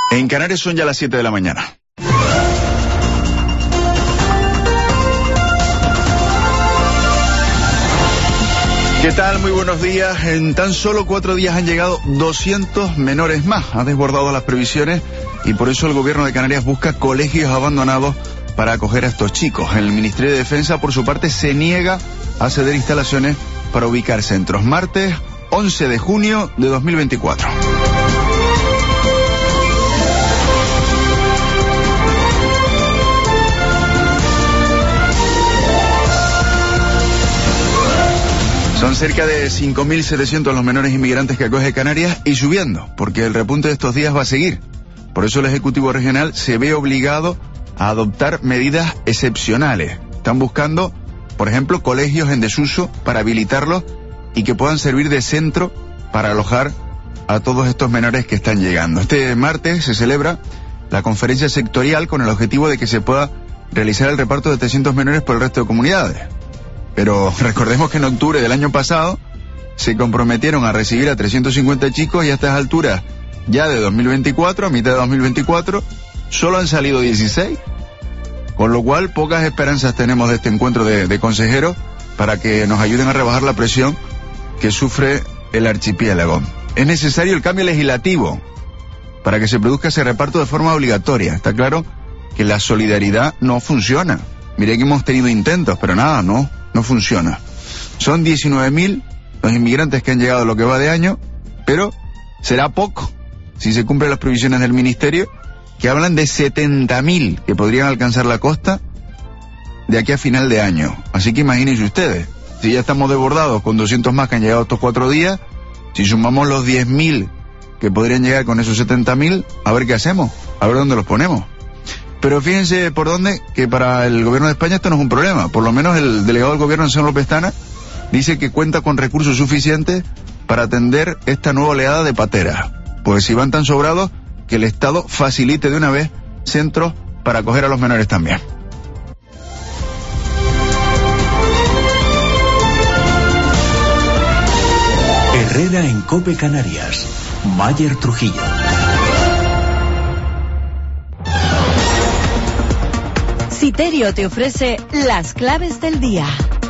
En Canarias son ya las 7 de la mañana. ¿Qué tal? Muy buenos días. En tan solo 4 días han llegado 200 menores más. Ha desbordado las previsiones y por eso el gobierno de Canarias busca colegios abandonados para acoger a estos chicos. El Ministerio de Defensa, por su parte, se niega a ceder instalaciones para ubicar centros. Martes 11 de junio de 2024. Son cerca de 5.700 los menores inmigrantes que acoge Canarias y subiendo, porque el repunte de estos días va a seguir. Por eso el Ejecutivo Regional se ve obligado a adoptar medidas excepcionales. Están buscando, por ejemplo, colegios en desuso para habilitarlos y que puedan servir de centro para alojar a todos estos menores que están llegando. Este martes se celebra la conferencia sectorial con el objetivo de que se pueda realizar el reparto de 300 menores por el resto de comunidades. Pero recordemos que en octubre del año pasado se comprometieron a recibir a 350 chicos y a estas alturas ya de 2024, a mitad de 2024, solo han salido 16. Con lo cual pocas esperanzas tenemos de este encuentro de consejeros para que nos ayuden a rebajar la presión que sufre el archipiélago. Es necesario el cambio legislativo para que se produzca ese reparto de forma obligatoria. Está claro que la solidaridad no funciona. Mire que hemos tenido intentos, pero nada, no funciona. Son 19.000 los inmigrantes que han llegado lo que va de año, pero será poco si se cumplen las previsiones del Ministerio, que hablan de 70.000 que podrían alcanzar la costa de aquí a final de año. Así que imagínense ustedes, si ya estamos desbordados con 200 más que han llegado estos 4 días, si sumamos los 10.000 que podrían llegar con esos 70.000, a ver qué hacemos, a ver dónde los ponemos. Pero fíjense por dónde, que para el gobierno de España esto no es un problema. Por lo menos el delegado del gobierno, Anselmo Pestana, dice que cuenta con recursos suficientes para atender esta nueva oleada de pateras. Pues si van tan sobrados, que el Estado facilite de una vez centros para acoger a los menores también. Herrera en COPE Canarias. Mayer Trujillo. Citerio te ofrece las claves del día.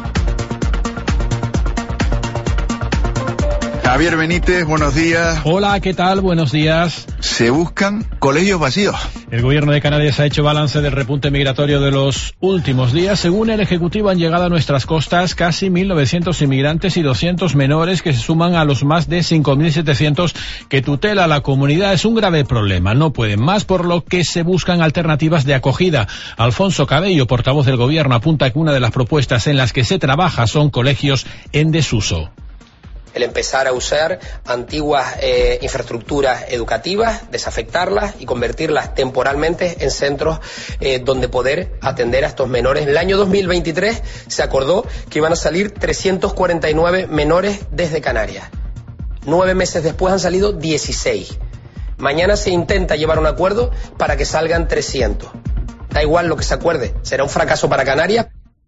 Javier Benítez, buenos días. Hola, ¿qué tal? Buenos días. Se buscan colegios vacíos. El gobierno de Canarias ha hecho balance del repunte migratorio de los últimos días. Según el Ejecutivo, han llegado a nuestras costas casi 1.900 inmigrantes y 200 menores que se suman a los más de 5.700 que tutela la comunidad. Es un grave problema. No pueden más, por lo que se buscan alternativas de acogida. Alfonso Cabello, portavoz del gobierno, apunta que una de las propuestas en las que se trabaja son colegios en desuso. El empezar a usar antiguas infraestructuras educativas, desafectarlas y convertirlas temporalmente en centros donde poder atender a estos menores. En el año 2023 se acordó que iban a salir 349 menores desde Canarias. 9 meses después han salido 16. Mañana se intenta llevar un acuerdo para que salgan 300. Da igual lo que se acuerde, será un fracaso para Canarias.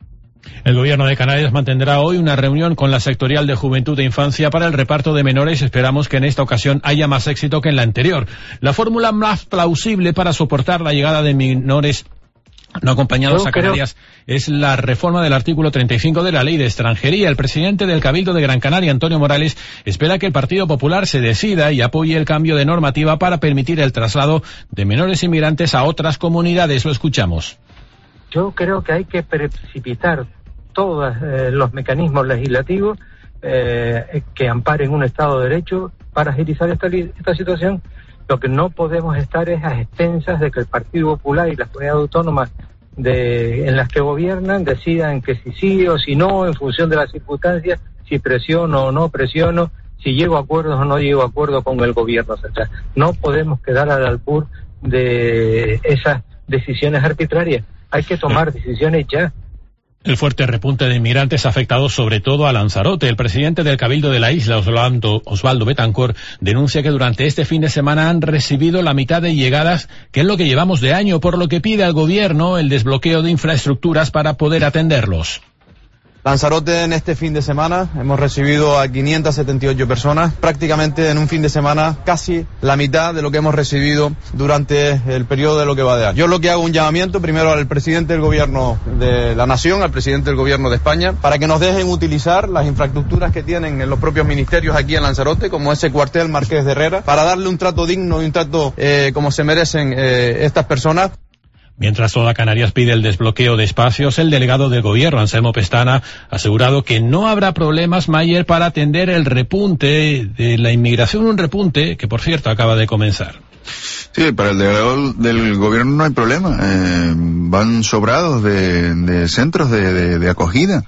El gobierno de Canarias mantendrá hoy una reunión con la sectorial de Juventud e Infancia para el reparto de menores. Esperamos que en esta ocasión haya más éxito que en la anterior. La fórmula más plausible para soportar la llegada de menores no acompañados a Canarias es la reforma del artículo 35 de la Ley de Extranjería. El presidente del Cabildo de Gran Canaria, Antonio Morales, espera que el Partido Popular se decida y apoye el cambio de normativa para permitir el traslado de menores inmigrantes a otras comunidades. Lo escuchamos. Yo creo que hay que precipitar todos los mecanismos legislativos que amparen un Estado de Derecho para agilizar esta situación. Lo que no podemos estar es a expensas de que el Partido Popular y las comunidades autónomas en las que gobiernan decidan que si sí o si no, en función de las circunstancias, si presiono o no presiono, si llego a acuerdos o no llego a acuerdo con el gobierno central. No podemos quedar al albur de esas decisiones arbitrarias. Hay que tomar decisiones ya. El fuerte repunte de inmigrantes ha afectado sobre todo a Lanzarote. El presidente del Cabildo de la isla, Osvaldo Betancourt, denuncia que durante este fin de semana han recibido la mitad de llegadas que es lo que llevamos de año, por lo que pide al gobierno el desbloqueo de infraestructuras para poder atenderlos. Lanzarote, en este fin de semana hemos recibido a 578 personas, prácticamente en un fin de semana casi la mitad de lo que hemos recibido durante el periodo de lo que va de año. Yo lo que hago un llamamiento primero al presidente del gobierno de la nación, al presidente del gobierno de España, para que nos dejen utilizar las infraestructuras que tienen en los propios ministerios aquí en Lanzarote, como ese cuartel Marqués de Herrera, para darle un trato digno y un trato como se merecen estas personas. Mientras toda Canarias pide el desbloqueo de espacios, el delegado del gobierno, Anselmo Pestana, ha asegurado que no habrá problemas, Mayer, para atender el repunte de la inmigración, un repunte que, por cierto, acaba de comenzar. Sí, para el delegado del gobierno no hay problema. Van sobrados de centros de acogida.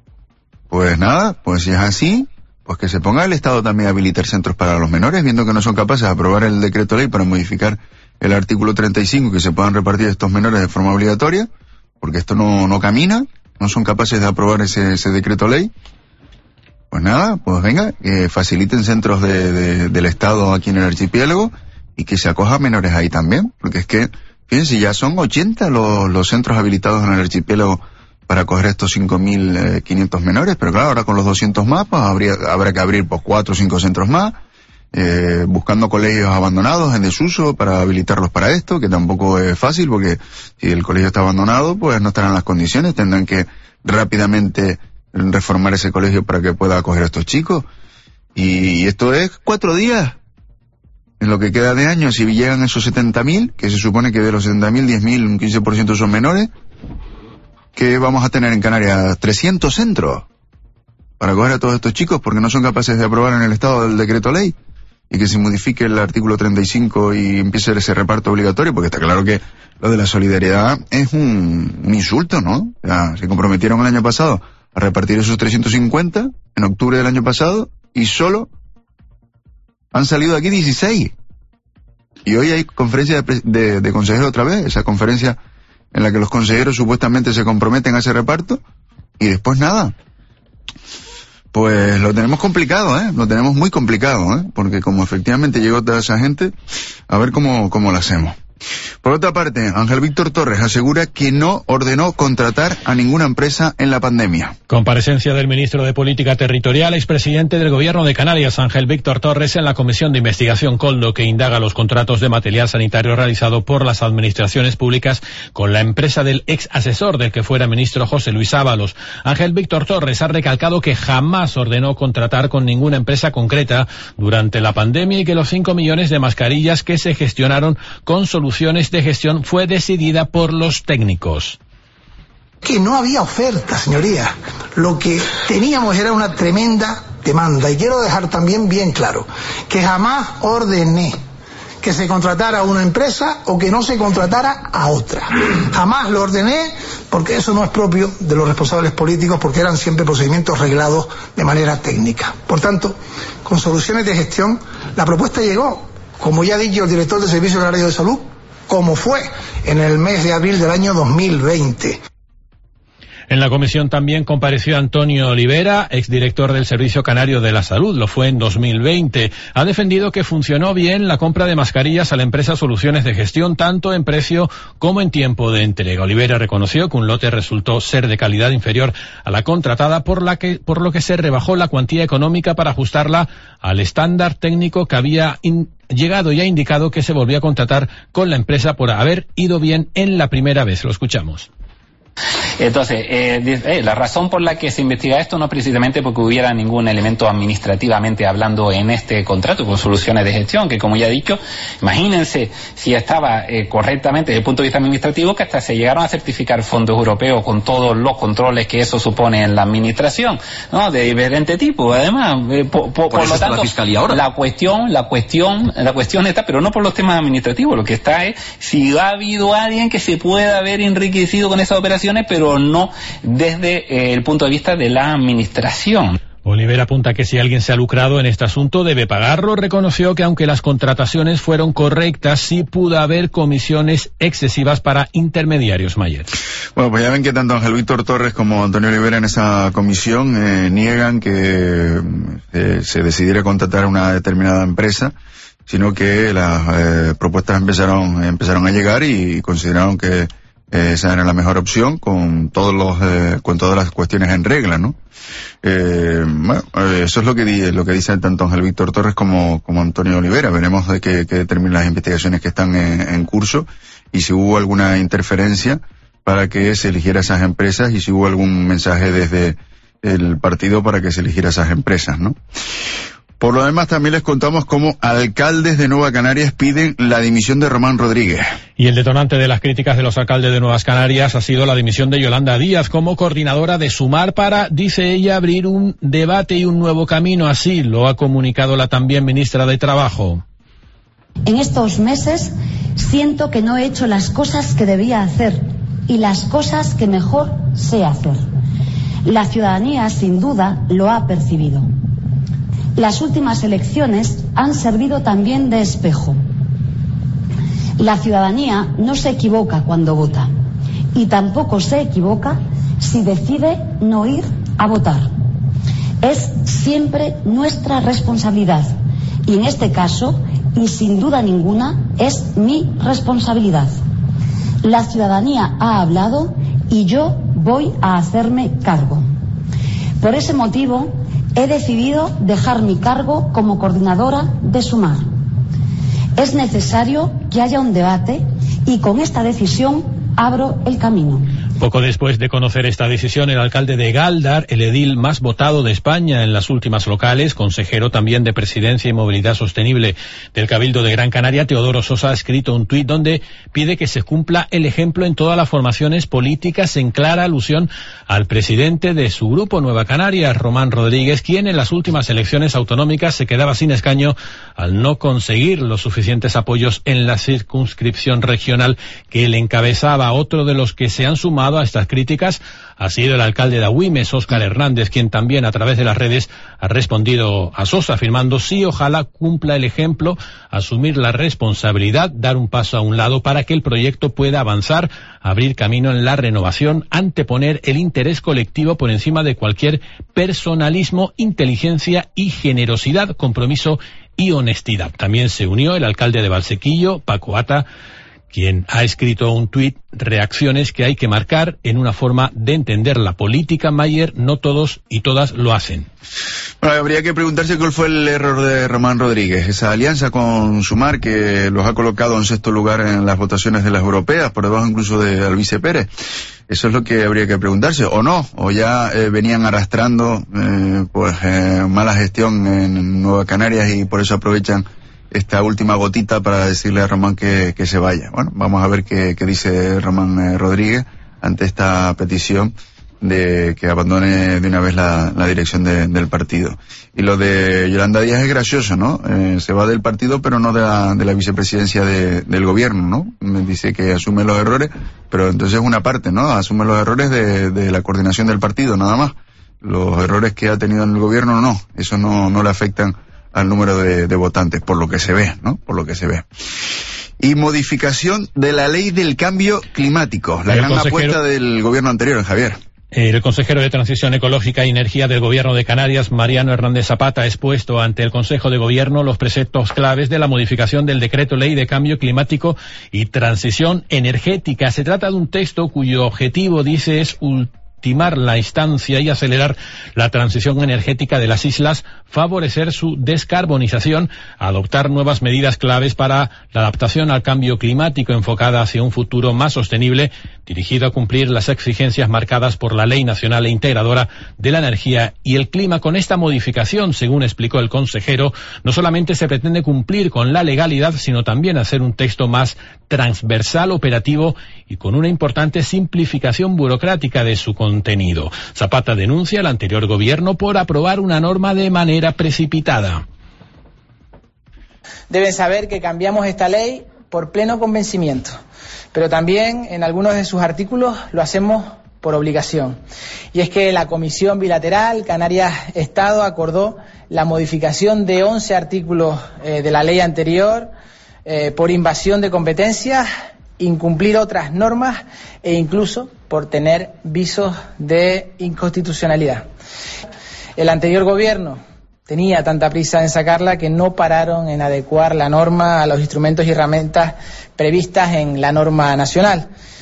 Pues nada, pues si es así, pues que se ponga el Estado también a habilitar centros para los menores, viendo que no son capaces de aprobar el decreto ley para modificar el artículo 35, que se puedan repartir estos menores de forma obligatoria, porque esto no camina, no son capaces de aprobar ese decreto ley. Pues nada, pues venga, que faciliten centros del Estado aquí en el archipiélago y que se acojan menores ahí también, porque es que, fíjense, ya son 80 los centros habilitados en el archipiélago para acoger estos 5.500 menores, pero claro, ahora con los 200 más, pues habrá que abrir pues 4 o 5 centros más, buscando colegios abandonados en desuso para habilitarlos para esto, que tampoco es fácil, porque si el colegio está abandonado, pues no estarán en las condiciones, tendrán que rápidamente reformar ese colegio para que pueda acoger a estos chicos. Y esto es 4 días. En lo que queda de año, si llegan esos 70.000, que se supone que de los 70.000, 10.000, un 15% son menores, que vamos a tener en Canarias 300 centros para acoger a todos estos chicos porque no son capaces de aprobar en el Estado el decreto ley y que se modifique el artículo 35 y empiece ese reparto obligatorio, porque está claro que lo de la solidaridad es un insulto, ¿no? O sea, se comprometieron el año pasado a repartir esos 350 en octubre del año pasado y solo han salido aquí 16. Y hoy hay conferencia de consejeros otra vez, esa conferencia en la que los consejeros supuestamente se comprometen a ese reparto y después nada. Pues lo tenemos complicado, lo tenemos muy complicado, porque como efectivamente llegó toda esa gente, a ver cómo lo hacemos. Por otra parte, Ángel Víctor Torres asegura que no ordenó contratar a ninguna empresa en la pandemia. Comparecencia del ministro de Política Territorial, expresidente del Gobierno de Canarias, Ángel Víctor Torres, en la Comisión de Investigación Coldo, que indaga los contratos de material sanitario realizado por las administraciones públicas con la empresa del ex asesor del que fuera ministro José Luis Ábalos. Ángel Víctor Torres ha recalcado que jamás ordenó contratar con ninguna empresa concreta durante la pandemia y que los 5 millones de mascarillas que se gestionaron con soluciones de gestión fue decidida por los técnicos. Que no había oferta, señoría. Lo que teníamos era una tremenda demanda. Y quiero dejar también bien claro que jamás ordené que se contratara a una empresa o que no se contratara a otra. Jamás lo ordené, porque eso no es propio de los responsables políticos, porque eran siempre procedimientos reglados de manera técnica. Por tanto, con soluciones de gestión, la propuesta llegó, como ya ha dicho el director del Servicio Canario de Salud, como fue en el mes de abril del año 2020. En la comisión también compareció Antonio Olivera, exdirector del Servicio Canario de la Salud, lo fue en 2020. Ha defendido que funcionó bien la compra de mascarillas a la empresa Soluciones de Gestión, tanto en precio como en tiempo de entrega. Olivera reconoció que un lote resultó ser de calidad inferior a la contratada, por lo que se rebajó la cuantía económica para ajustarla al estándar técnico que había llegado y ha indicado que se volvió a contratar con la empresa por haber ido bien en la primera vez. Lo escuchamos. Entonces, la razón por la que se investiga esto no es precisamente porque hubiera ningún elemento administrativamente hablando en este contrato con Soluciones de Gestión, que como ya he dicho, imagínense si estaba correctamente desde el punto de vista administrativo, que hasta se llegaron a certificar fondos europeos con todos los controles que eso supone en la administración, ¿no? De diferente tipo. Además, por lo tanto, la cuestión está, pero no por los temas administrativos, lo que está es si ha habido alguien que se pueda haber enriquecido con esas operaciones, pero no desde el punto de vista de la administración. Olivera apunta que si alguien se ha lucrado en este asunto debe pagarlo. Reconoció que aunque las contrataciones fueron correctas, sí pudo haber comisiones excesivas para intermediarios. Mayer. Bueno, pues ya ven que tanto Ángel Víctor Torres como Antonio Olivera en esa comisión niegan que se decidiera contratar a una determinada empresa, sino que las propuestas empezaron a llegar y consideraron que esa era la mejor opción con con todas las cuestiones en regla, ¿no? Eso es lo que dice tanto Ángel Víctor Torres como Antonio Olivera. Veremos de qué determinan las investigaciones que están en curso y si hubo alguna interferencia para que se eligiera esas empresas y si hubo algún mensaje desde el partido para que se eligiera esas empresas, ¿no? Por lo demás, también les contamos cómo alcaldes de Nueva Canarias piden la dimisión de Román Rodríguez. Y el detonante de las críticas de los alcaldes de Nuevas Canarias ha sido la dimisión de Yolanda Díaz como coordinadora de Sumar para, dice ella, abrir un debate y un nuevo camino. Así lo ha comunicado la también ministra de Trabajo. En estos meses siento que no he hecho las cosas que debía hacer y las cosas que mejor sé hacer. La ciudadanía, sin duda, lo ha percibido. Las últimas elecciones han servido también de espejo. La ciudadanía no se equivoca cuando vota y tampoco se equivoca si decide no ir a votar. Es siempre nuestra responsabilidad y en este caso, y sin duda ninguna, es mi responsabilidad. La ciudadanía ha hablado y yo voy a hacerme cargo. Por ese motivo, he decidido dejar mi cargo como coordinadora de Sumar. Es necesario que haya un debate y con esta decisión abro el camino. Poco después de conocer esta decisión, el alcalde de Gáldar, el edil más votado de España en las últimas locales, consejero también de Presidencia y Movilidad Sostenible del Cabildo de Gran Canaria, Teodoro Sosa, ha escrito un tuit donde pide que se cumpla el ejemplo en todas las formaciones políticas, en clara alusión al presidente de su grupo Nueva Canarias, Román Rodríguez, quien en las últimas elecciones autonómicas se quedaba sin escaño al no conseguir los suficientes apoyos en la circunscripción regional que él encabezaba. Otro de los que se han sumado a estas críticas ha sido el alcalde de Agüimes, Óscar Hernández, quien también a través de las redes ha respondido a Sosa afirmando sí, ojalá cumpla el ejemplo, asumir la responsabilidad, dar un paso a un lado para que el proyecto pueda avanzar, abrir camino en la renovación, anteponer el interés colectivo por encima de cualquier personalismo, inteligencia y generosidad, compromiso y honestidad. También se unió el alcalde de Valsequillo, Paco Ata, quien ha escrito un tuit, reacciones que hay que marcar en una forma de entender la política, Mayer, no todos y todas lo hacen. Bueno, habría que preguntarse cuál fue el error de Román Rodríguez, esa alianza con Sumar que los ha colocado en sexto lugar en las votaciones de las europeas, por debajo incluso de Albice Pérez. Eso es lo que habría que preguntarse, o no, o ya venían arrastrando mala gestión en Nueva Canarias y por eso aprovechan esta última gotita para decirle a Román que se vaya. Bueno, vamos a ver qué dice Román Rodríguez ante esta petición de que abandone de una vez la dirección del partido. Y lo de Yolanda Díaz es gracioso, ¿no? Se va del partido, pero no de la vicepresidencia del gobierno, ¿no? Me dice que asume los errores, pero entonces una parte, ¿no? Asume los errores de la coordinación del partido, nada más. Los errores que ha tenido en el gobierno, no. Eso no le afectan al número de votantes, por lo que se ve, ¿no? Por lo que se ve. Y modificación de la ley del cambio climático, la gran apuesta del gobierno anterior, Javier. El consejero de Transición Ecológica y Energía del Gobierno de Canarias, Mariano Hernández Zapata, ha expuesto ante el Consejo de Gobierno los preceptos claves de la modificación del Decreto Ley de Cambio Climático y Transición Energética. Se trata de un texto cuyo objetivo, dice, es ultimar la instancia y acelerar la transición energética de las islas, favorecer su descarbonización, adoptar nuevas medidas claves para la adaptación al cambio climático enfocada hacia un futuro más sostenible, dirigido a cumplir las exigencias marcadas por la Ley Nacional e Integradora de la Energía y el Clima. Con esta modificación, según explicó el consejero, no solamente se pretende cumplir con la legalidad, sino también hacer un texto más transversal, operativo y con una importante simplificación burocrática de su contenido. Zapata denuncia al anterior gobierno por aprobar una norma de manera precipitada. Deben saber que cambiamos esta ley por pleno convencimiento, pero también en algunos de sus artículos lo hacemos por obligación. Y es que la Comisión Bilateral Canarias-Estado acordó la modificación de 11 artículos de la ley anterior por invasión de competencias, incumplir otras normas e incluso por tener visos de inconstitucionalidad. El anterior gobierno tenía tanta prisa en sacarla que no pararon en adecuar la norma a los instrumentos y herramientas previstas en la norma nacional.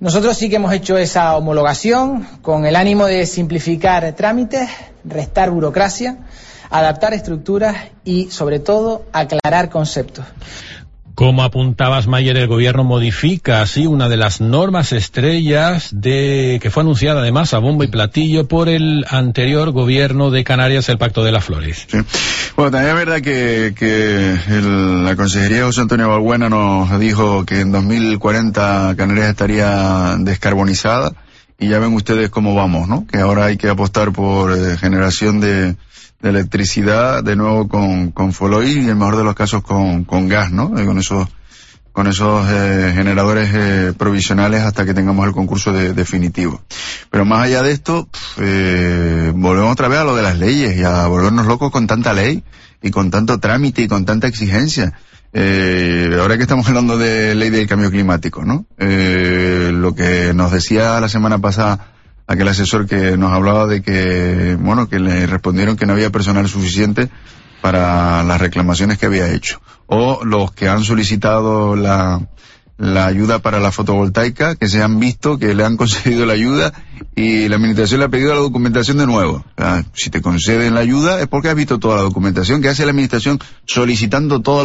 Nosotros sí que hemos hecho esa homologación con el ánimo de simplificar trámites, restar burocracia, adaptar estructuras y, sobre todo, aclarar conceptos. Como apuntabas, Mayer, el gobierno modifica así una de las normas estrellas que fue anunciada además a bombo y platillo por el anterior gobierno de Canarias, el Pacto de las Flores. Sí. Bueno, también es verdad que la Consejería José Antonio Balbuena nos dijo que en 2040 Canarias estaría descarbonizada y ya ven ustedes cómo vamos, ¿no? Que ahora hay que apostar por generación de electricidad, de nuevo con fueloil y en el mejor de los casos con gas, ¿no? Con esos generadores provisionales hasta que tengamos el concurso definitivo. Pero más allá de esto, volvemos otra vez a lo de las leyes y a volvernos locos con tanta ley y con tanto trámite y con tanta exigencia. Ahora que estamos hablando de ley del cambio climático, ¿no? Lo que nos decía la semana pasada aquel asesor que nos hablaba de que, bueno, que le respondieron que no había personal suficiente para las reclamaciones que había hecho. O los que han solicitado la ayuda para la fotovoltaica, que se han visto que le han concedido la ayuda y la administración le ha pedido la documentación de nuevo. O sea, si te conceden la ayuda es porque has visto toda la documentación. ¿Qué hace la administración solicitando toda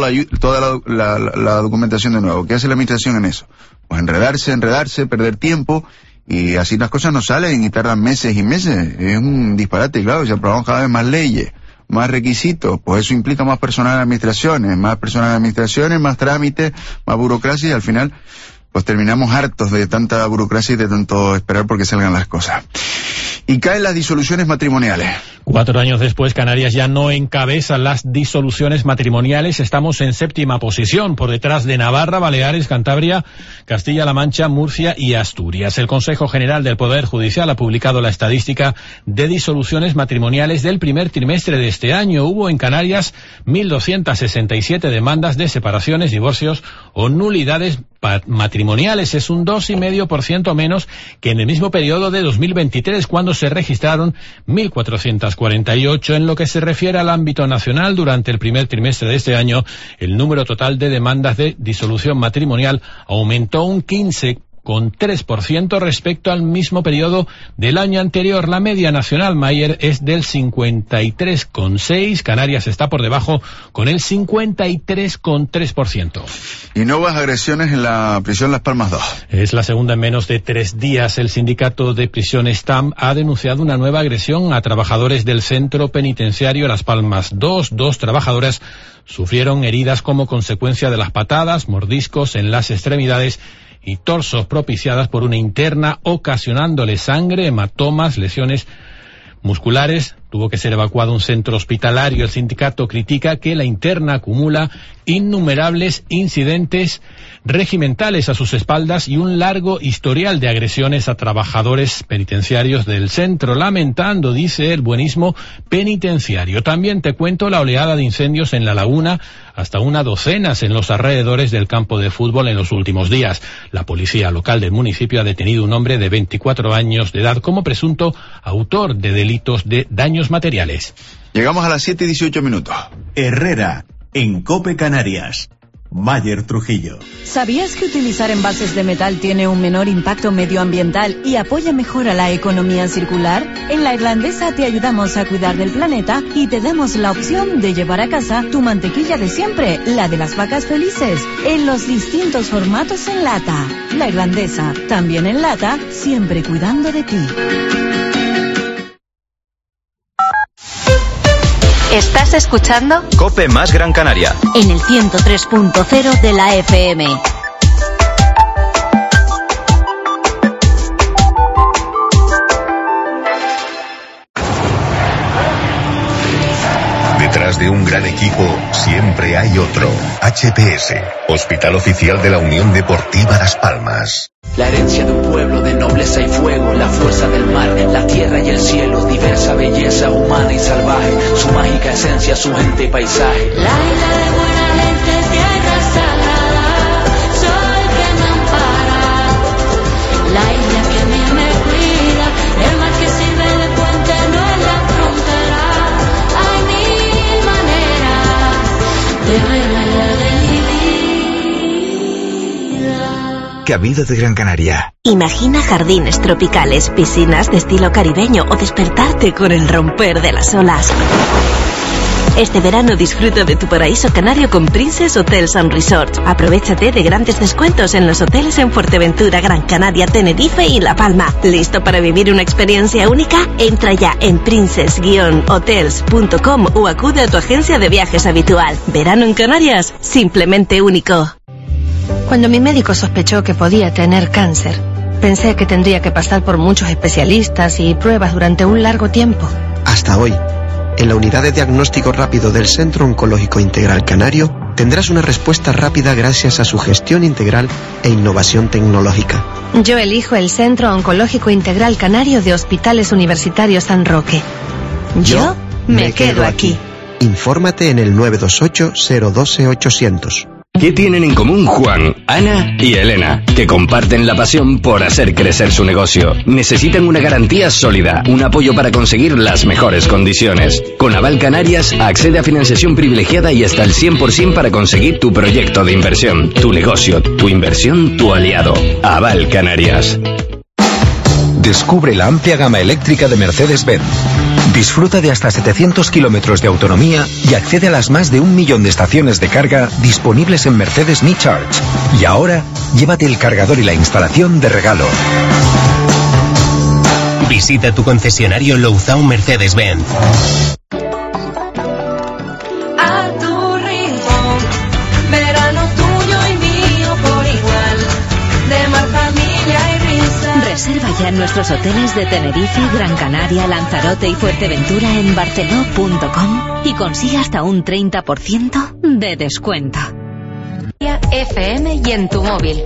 la documentación de nuevo? ¿Qué hace la administración en eso? Pues enredarse, perder tiempo. Y así las cosas no salen y tardan meses y meses. Es un disparate, claro, se aprobaron cada vez más leyes, más requisitos, pues eso implica más personal en administraciones, más trámites, más burocracia y al final pues terminamos hartos de tanta burocracia y de tanto esperar porque salgan las cosas. Y caen las disoluciones matrimoniales. 4 años después, Canarias ya no encabeza las disoluciones matrimoniales. Estamos en 7ª posición, por detrás de Navarra, Baleares, Cantabria, Castilla-La Mancha, Murcia y Asturias. El Consejo General del Poder Judicial ha publicado la estadística de disoluciones matrimoniales del primer trimestre de este año. Hubo en Canarias 1.267 demandas de separaciones, divorcios o nulidades matrimoniales. Es un 2,5% menos que en el mismo periodo de 2023, cuando se registraron 1.448. En lo que se refiere al ámbito nacional, durante el primer trimestre de este año, el número total de demandas de disolución matrimonial aumentó un 15,3% respecto al mismo periodo del año anterior. La media nacional, Mayer, es del 53,6%. Canarias está por debajo con el 53,3%. Y nuevas agresiones en la prisión Las Palmas 2. Es la segunda en menos de 3 días. El sindicato de prisiones TAM ha denunciado una nueva agresión a trabajadores del centro penitenciario Las Palmas 2. 2 trabajadoras sufrieron heridas como consecuencia de las patadas, mordiscos en las extremidades y torsos propiciadas por una interna, ocasionándole sangre, hematomas, lesiones musculares. Tuvo que ser evacuado a un centro hospitalario. El sindicato critica que la interna acumula innumerables incidentes regimentales a sus espaldas y un largo historial de agresiones a trabajadores penitenciarios del centro, lamentando, dice, el buenismo penitenciario. También te cuento la oleada de incendios en La Laguna, hasta una docena en los alrededores del campo de fútbol en los últimos días. La policía local del municipio ha detenido a un hombre de 24 años de edad como presunto autor de delitos de daños materiales. Llegamos a las 7:18. Herrera, en COPE Canarias. Mayer Trujillo. ¿Sabías que utilizar envases de metal tiene un menor impacto medioambiental y apoya mejor a la economía circular? En La Irlandesa te ayudamos a cuidar del planeta y te damos la opción de llevar a casa tu mantequilla de siempre, la de las vacas felices, en los distintos formatos en lata. La Irlandesa, también en lata, siempre cuidando de ti. ¿Estás escuchando? COPE más Gran Canaria. En el 103.0 de la FM. Detrás de un gran equipo siempre hay otro. HPS, Hospital Oficial de la Unión Deportiva Las Palmas. La herencia de un pueblo de nobleza y fuego, la fuerza del mar, la tierra y el cielo, diversa belleza humana y salvaje, su mágica esencia, su gente y paisaje. La isla de buena gente, tierra sagrada, sol que me ampara, la isla que a mí me cuida, el mar que sirve de puente, no es la frontera. Hay mil maneras de ver allá de mi vida. única vida de Gran Canaria. Imagina jardines tropicales, piscinas de estilo caribeño o despertarte con el romper de las olas. Este verano disfruta de tu paraíso canario con Princess Hotels and Resorts. Aprovechate de grandes descuentos en los hoteles en Fuerteventura, Gran Canaria, Tenerife y La Palma. ¿Listo para vivir una experiencia única? Entra ya en princess-hotels.com o acude a tu agencia de viajes habitual. Verano en Canarias, simplemente único. Cuando mi médico sospechó que podía tener cáncer, pensé que tendría que pasar por muchos especialistas y pruebas durante un largo tiempo. Hasta hoy, en la unidad de diagnóstico rápido del Centro Oncológico Integral Canario, tendrás una respuesta rápida gracias a su gestión integral e innovación tecnológica. Yo elijo el Centro Oncológico Integral Canario de Hospitales Universitarios San Roque. Yo me quedo aquí. Infórmate en el 928 012 800. ¿Qué tienen en común Juan, Ana y Elena? Que comparten la pasión por hacer crecer su negocio. Necesitan una garantía sólida, un apoyo para conseguir las mejores condiciones. Con Aval Canarias, accede a financiación privilegiada y hasta el 100% para conseguir tu proyecto de inversión. Tu negocio, tu inversión, tu aliado. Aval Canarias. Descubre la amplia gama eléctrica de Mercedes-Benz. Disfruta de hasta 700 kilómetros de autonomía y accede a las más de 1 millón de estaciones de carga disponibles en Mercedes Me Charge. Y ahora, llévate el cargador y la instalación de regalo. Visita tu concesionario Louzao Mercedes-Benz. A tu ritmo, verano tuyo y mío por igual, de mar, familia y risa. Reserva ya en nuestros hoteles de Tenerife, Gran Canaria, Lanzarote y Fuerteventura en barceló.com y consigue hasta un 30% de descuento. FM y en tu móvil.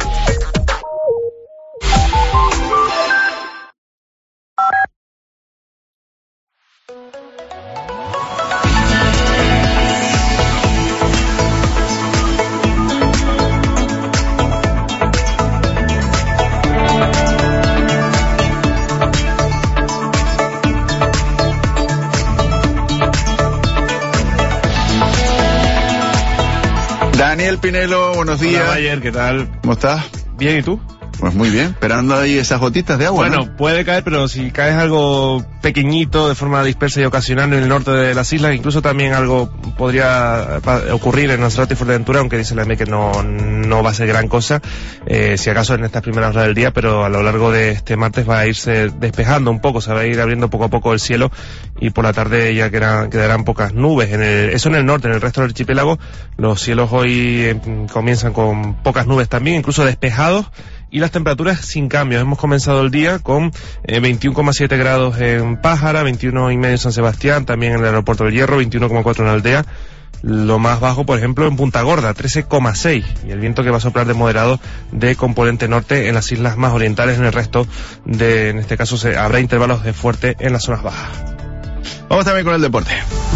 Daniel Pinelo, buenos días. Hola, Mayer, ¿qué tal? ¿Cómo estás? Bien, ¿y tú? Pues muy bien, esperando ahí esas gotitas de agua. Bueno, ¿no? Puede caer, pero si caes algo pequeñito, de forma dispersa y ocasional en el norte de las islas, incluso también algo podría ocurrir en Lanzarote y Fuerteventura, aunque dice la EME que no va a ser gran cosa, si acaso en estas primeras horas del día, pero a lo largo de este martes va a irse despejando un poco, se va a ir abriendo poco a poco el cielo y por la tarde ya quedarán pocas nubes. Eso en el norte, en el resto del archipiélago, los cielos hoy comienzan con pocas nubes también, incluso despejados. Y las temperaturas sin cambios. Hemos comenzado el día con 21,7 grados en Pájara, 21,5 en San Sebastián, también en el aeropuerto del Hierro, 21,4 en Aldea. Lo más bajo, por ejemplo, en Punta Gorda, 13,6. Y el viento que va a soplar de moderado de componente norte en las islas más orientales. En el resto en este caso, habrá intervalos de fuerte en las zonas bajas. Vamos también con el deporte.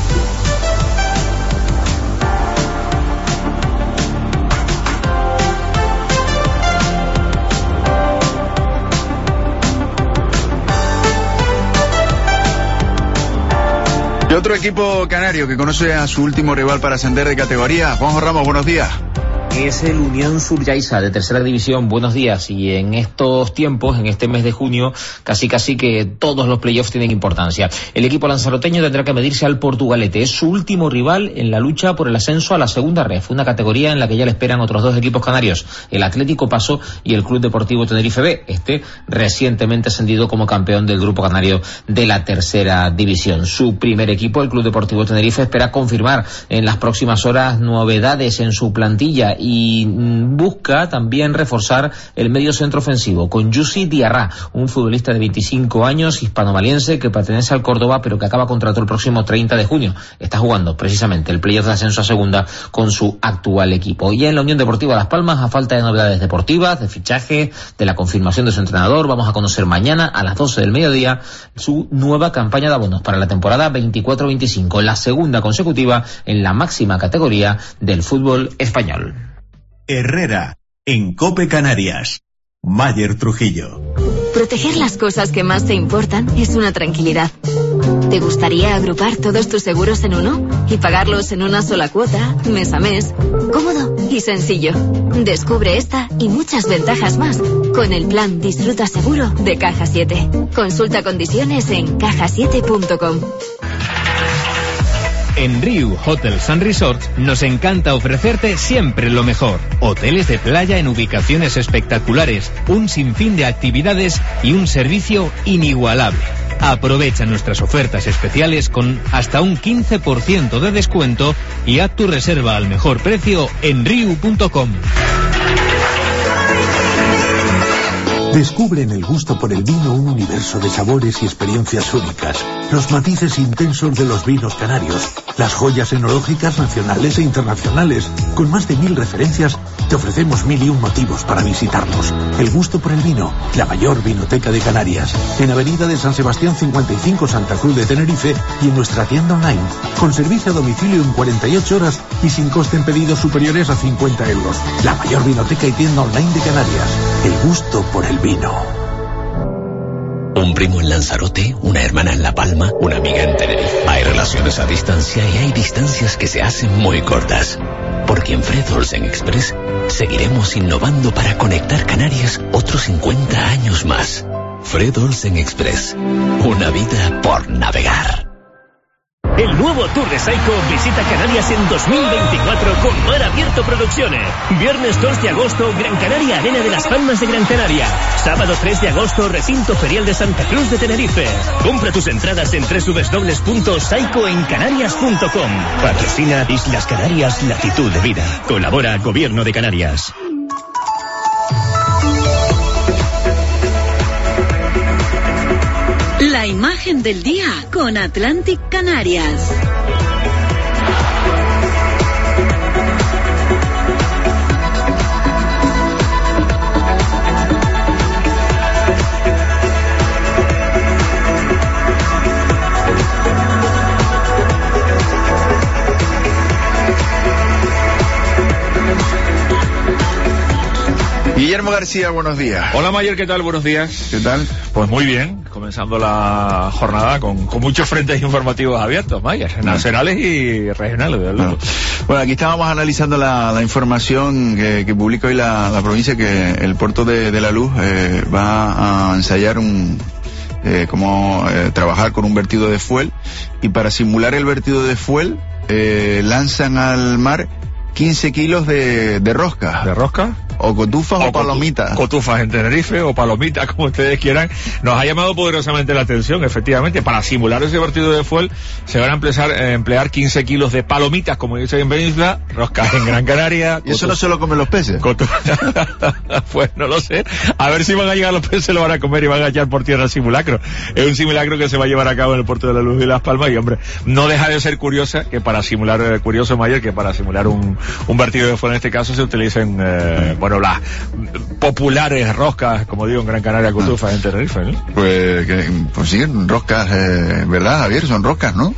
Y otro equipo canario que conoce a su último rival para ascender de categoría. Juanjo Ramos, buenos días. Es el Unión Subyaiza de tercera división. Buenos días. Y en estos tiempos, en este mes de junio, casi que todos los playoffs tienen importancia. El equipo lanzaroteño tendrá que medirse al Portugalete. Es su último rival en la lucha por el ascenso a la segunda ref, una categoría en la que ya le esperan otros dos equipos canarios, el Atlético Paso y el Club Deportivo Tenerife B, recientemente ascendido como campeón del grupo canario de la tercera división. Su primer equipo, el Club Deportivo Tenerife, espera confirmar en las próximas horas novedades en su plantilla y busca también reforzar el medio centro ofensivo con Yusi Diarra, un futbolista de 25 años, hispano-maliense, que pertenece al Córdoba, pero que acaba contrato el próximo 30 de junio. Está jugando precisamente el playoff de ascenso a segunda con su actual equipo. Y en la Unión Deportiva Las Palmas, a falta de novedades deportivas, de fichaje, de la confirmación de su entrenador, vamos a conocer mañana a las 12 del mediodía su nueva campaña de abonos para la temporada 24-25, la segunda consecutiva en la máxima categoría del fútbol español. Herrera, en COPE Canarias. Mayer Trujillo. Proteger las cosas que más te importan es una tranquilidad. ¿Te gustaría agrupar todos tus seguros en uno y pagarlos en una sola cuota, mes a mes? Cómodo y sencillo. Descubre esta y muchas ventajas más con el plan Disfruta Seguro de Caja 7. Consulta condiciones en cajasiete.com. En Riu Hotels and Resorts nos encanta ofrecerte siempre lo mejor. Hoteles de playa en ubicaciones espectaculares, un sinfín de actividades y un servicio inigualable. Aprovecha nuestras ofertas especiales con hasta un 15% de descuento y haz tu reserva al mejor precio en riu.com. Descubre en el gusto por el vino un universo de sabores y experiencias únicas, los matices intensos de los vinos canarios, las joyas enológicas nacionales e internacionales. Con más de 1000 referencias, te ofrecemos 1001 motivos para visitarnos. El gusto por el vino, la mayor vinoteca de Canarias, en Avenida de San Sebastián 55, Santa Cruz de Tenerife, y en nuestra tienda online, con servicio a domicilio en 48 horas y sin coste en pedidos superiores a 50 euros. La mayor vinoteca y tienda online de Canarias. El gusto por el vino. Un primo en Lanzarote, una hermana en La Palma, una amiga en Tenerife. Hay relaciones a distancia y hay distancias que se hacen muy cortas. Porque en Fred Olsen Express seguiremos innovando para conectar Canarias otros 50 años más. Fred Olsen Express, una vida por navegar. El nuevo Tour de Saiko visita Canarias en 2024 con Mar Abierto Producciones. Viernes 2 de agosto, Gran Canaria Arena de Las Palmas de Gran Canaria. Sábado 3 de agosto, Recinto Ferial de Santa Cruz de Tenerife. Compra tus entradas en www.saikoencanarias.com. Patrocina Islas Canarias, Latitud de Vida. Colabora Gobierno de Canarias. La imagen del día con Atlantic Canarias. Guillermo García, buenos días. Hola Mayer, ¿qué tal? Buenos días. ¿Qué tal? Pues muy bien, comenzando la jornada con muchos frentes informativos abiertos, Mayer, nacionales y regionales, ¿verdad? Bueno, aquí estábamos analizando la información que publica hoy la provincia, que el puerto de La Luz va a ensayar trabajar con un vertido de fuel, y para simular el vertido de fuel lanzan al mar 15 kilos de rosca. ¿De rosca? O cotufas o palomitas. Cotufas en Tenerife o palomitas, como ustedes quieran. Nos ha llamado poderosamente la atención, efectivamente. Para simular ese vertido de fuel se van a emplear 15 kilos de palomitas, como dice en Península, roscas en Gran Canaria. ¿Y eso no se lo comen los peces? Pues no lo sé. A ver si van a llegar los peces, lo van a comer y van a echar por tierra el simulacro. Es un simulacro que se va a llevar a cabo en el puerto de La Luz y Las Palmas, y hombre, no deja de ser curioso Mayer, que para simular un vertido de fuel en este caso se utilicen las populares roscas, como digo, en Gran Canaria, cotufas en Tenerife, ¿no? Pues sí, roscas, ¿verdad, Javier? Son roscas, ¿no?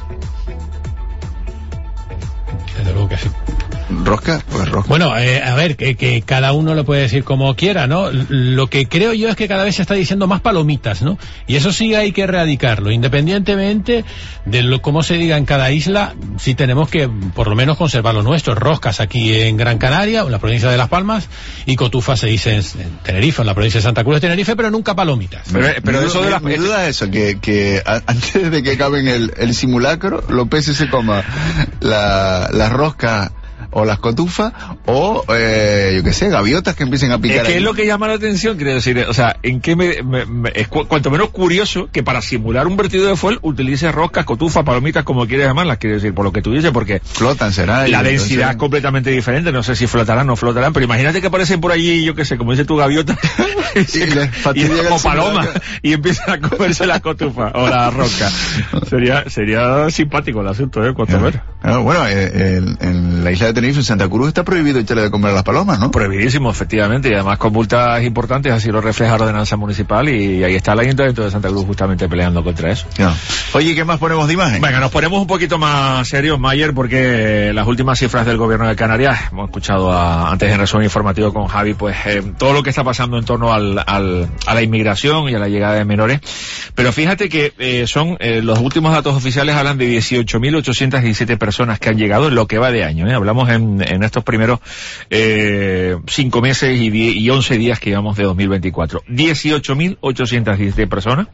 Desde luego que sí. ¿Rosca? Pues rosca. Bueno, a ver, que cada uno lo puede decir como quiera, ¿no? Lo que creo yo es que cada vez se está diciendo más palomitas, ¿no? Y eso sí hay que erradicarlo. Independientemente de cómo se diga en cada isla, sí tenemos que por lo menos conservar lo nuestro. Roscas aquí en Gran Canaria, en la provincia de Las Palmas, y cotufas se dice en Tenerife, en la provincia de Santa Cruz de Tenerife, pero nunca palomitas. Pero eso de mi duda es eso, que antes de que acaben el simulacro, los peces se coman las roscas o las cotufas, o yo qué sé, gaviotas que empiecen a picar. Es que es lo que llama la atención, quiero decir, o sea, en qué es cuanto menos curioso que para simular un vertido de fuel utilice roscas, cotufas, palomitas, como quieres llamarlas, quiero decir, por lo que tú dices, porque flotan, será. La densidad es completamente diferente, no sé si flotarán o no flotarán, pero imagínate que aparecen por allí, yo qué sé, como dices tú, gaviotas o palomas, y empiezan a comerse las cotufas o las roscas. Sería simpático el asunto, cuanto menos. Bueno, en la isla de Tenerife, en Santa Cruz, está prohibido echarle de comer a las palomas, ¿no? Prohibidísimo, efectivamente, y además con multas importantes, así lo refleja la ordenanza municipal, y ahí está el Ayuntamiento de Santa Cruz justamente peleando contra eso. No. Oye, ¿qué más ponemos de imagen? Venga, nos ponemos un poquito más serios, Mayer, porque las últimas cifras del gobierno de Canarias, hemos escuchado antes en resumen informativo con Javi, pues todo lo que está pasando en torno a la inmigración y a la llegada de menores, pero fíjate que los últimos datos oficiales hablan de 18.817 personas que han llegado en lo que va de año, hablamos en estos primeros 5 meses y 11 días que llevamos de 2024. 18.817 personas.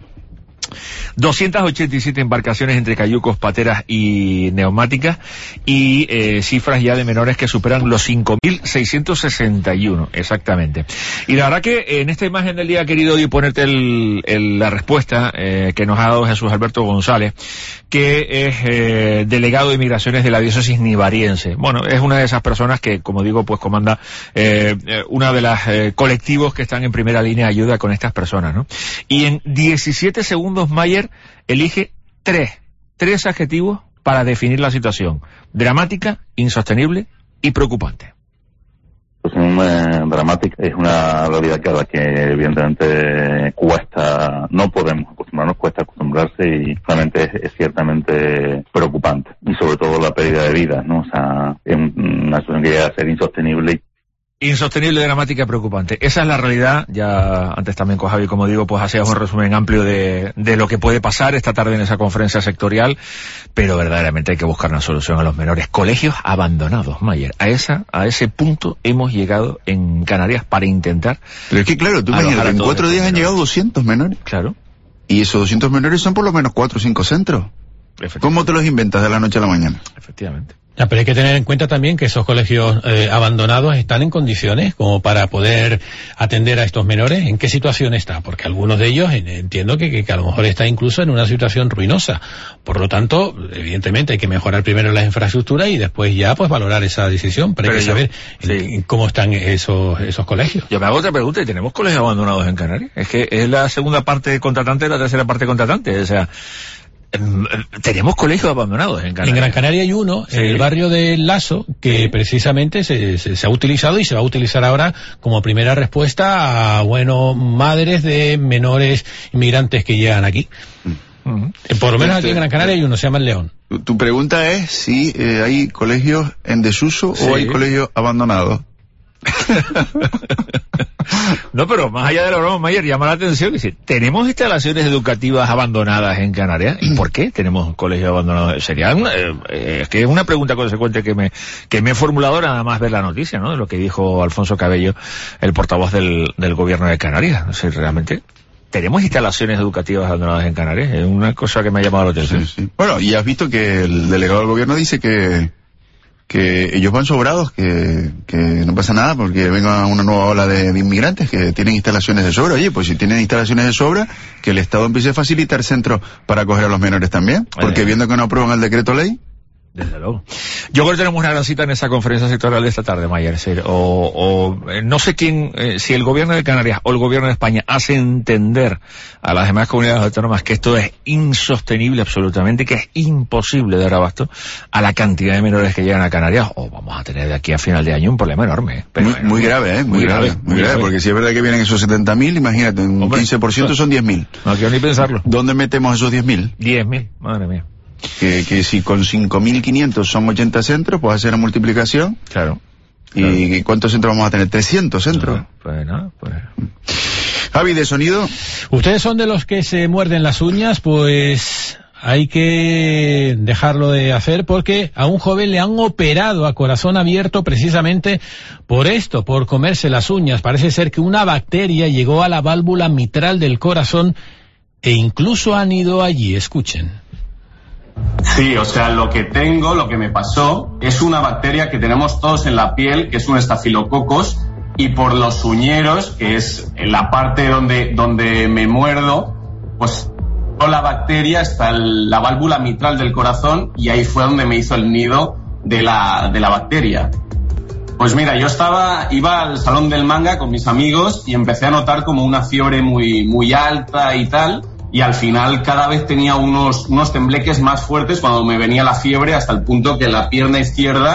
287 embarcaciones entre cayucos, pateras y neumáticas, y cifras ya de menores que superan los 5.661, exactamente. Y la verdad que en esta imagen del día he querido hoy ponerte la respuesta que nos ha dado Jesús Alberto González, que es delegado de Migraciones de la diócesis nivariense. Bueno, es una de esas personas que, como digo, pues comanda una de las colectivos que están en primera línea de ayuda con estas personas, ¿no? Y en 17 segundos, Mayer elige tres adjetivos para definir la situación: dramática, insostenible y preocupante. Pues dramática es una realidad que a la que evidentemente cuesta, no podemos acostumbrarnos, cuesta acostumbrarse, y realmente es ciertamente preocupante, y sobre todo la pérdida de vidas, ¿no? O sea, es una situación que llega a ser insostenible. Insostenible, dramática, preocupante. Esa es la realidad. Ya antes también con Javi, como digo, pues hacíamos un resumen amplio de lo que puede pasar esta tarde en esa conferencia sectorial, pero verdaderamente hay que buscar una solución a los menores. Colegios abandonados, Mayer. A ese punto hemos llegado en Canarias para intentar... Pero es que claro, tú imagínate, en 4 días han llegado 200 menores. Claro. Y esos 200 menores son por lo menos 4 o 5 centros. ¿Cómo te los inventas de la noche a la mañana? Efectivamente. Ya, pero hay que tener en cuenta también que esos colegios abandonados están en condiciones como para poder atender a estos menores. ¿En qué situación está? Porque algunos de ellos entiendo que a lo mejor está incluso en una situación ruinosa. Por lo tanto, evidentemente hay que mejorar primero las infraestructuras y después ya pues valorar esa decisión. Pero hay que saber cómo están esos colegios. Yo me hago otra pregunta: ¿y tenemos colegios abandonados en Canarias? Es que es la segunda parte contratante y la tercera parte contratante. O sea, tenemos colegios abandonados en Canarias. En Gran Canaria hay uno, en el barrio de Lazo, que precisamente se ha utilizado y se va a utilizar ahora como primera respuesta a, madres de menores inmigrantes que llegan aquí. Por lo menos aquí en Gran Canaria hay uno, se llama El León. Tu pregunta es si hay colegios en desuso o hay colegios abandonados. No, pero más allá de la broma, Mayer, llama la atención que tenemos instalaciones educativas abandonadas en Canarias. ¿Y por qué tenemos colegios abandonados? Sería es que es una pregunta consecuente que me he formulado nada más ver la noticia, ¿no? De lo que dijo Alfonso Cabello, el portavoz del gobierno de Canarias. No sé, realmente tenemos instalaciones educativas abandonadas en Canarias. Es una cosa que me ha llamado la atención. Sí. Bueno, y has visto que el delegado del gobierno dice que ellos van sobrados, que no pasa nada porque venga una nueva ola de inmigrantes que tienen instalaciones de sobra. Oye, pues si tienen instalaciones de sobra, que el Estado empiece a facilitar centros para acoger a los menores también, porque viendo que no aprueban el decreto ley. Desde luego. Yo creo que tenemos una gran cita en esa conferencia sectorial de esta tarde, Mayer. No sé quién, si el gobierno de Canarias o el gobierno de España hace entender a las demás comunidades autónomas que esto es insostenible absolutamente, que es imposible dar abasto a la cantidad de menores que llegan a Canarias, o vamos a tener de aquí a final de año un problema enorme. Pero muy grave, muy grave, porque si es verdad que vienen esos 70.000, imagínate, un 15% son 10.000. No quiero ni pensarlo. ¿Dónde metemos esos 10.000? 10.000, madre mía. Que si con 5.500 son 80 centros, pues hacer la multiplicación. Claro. ¿Y cuántos centros vamos a tener? 300 centros. Pues. Javi, de sonido. ¿Ustedes son de los que se muerden las uñas? Pues hay que dejarlo de hacer, porque a un joven le han operado a corazón abierto precisamente por esto, por comerse las uñas. Parece ser que una bacteria llegó a la válvula mitral del corazón e incluso han ido allí. Escuchen. Sí, o sea, lo que me pasó es una bacteria que tenemos todos en la piel, que es un estafilococos, y por los uñeros, que es en la parte donde me muerdo, pues la bacteria está en la válvula mitral del corazón, y ahí fue donde me hizo el nido de la bacteria. Pues mira, iba al salón del manga con mis amigos y empecé a notar como una fiebre muy, muy alta y tal. Y al final cada vez tenía unos tembleques más fuertes cuando me venía la fiebre, hasta el punto que la pierna izquierda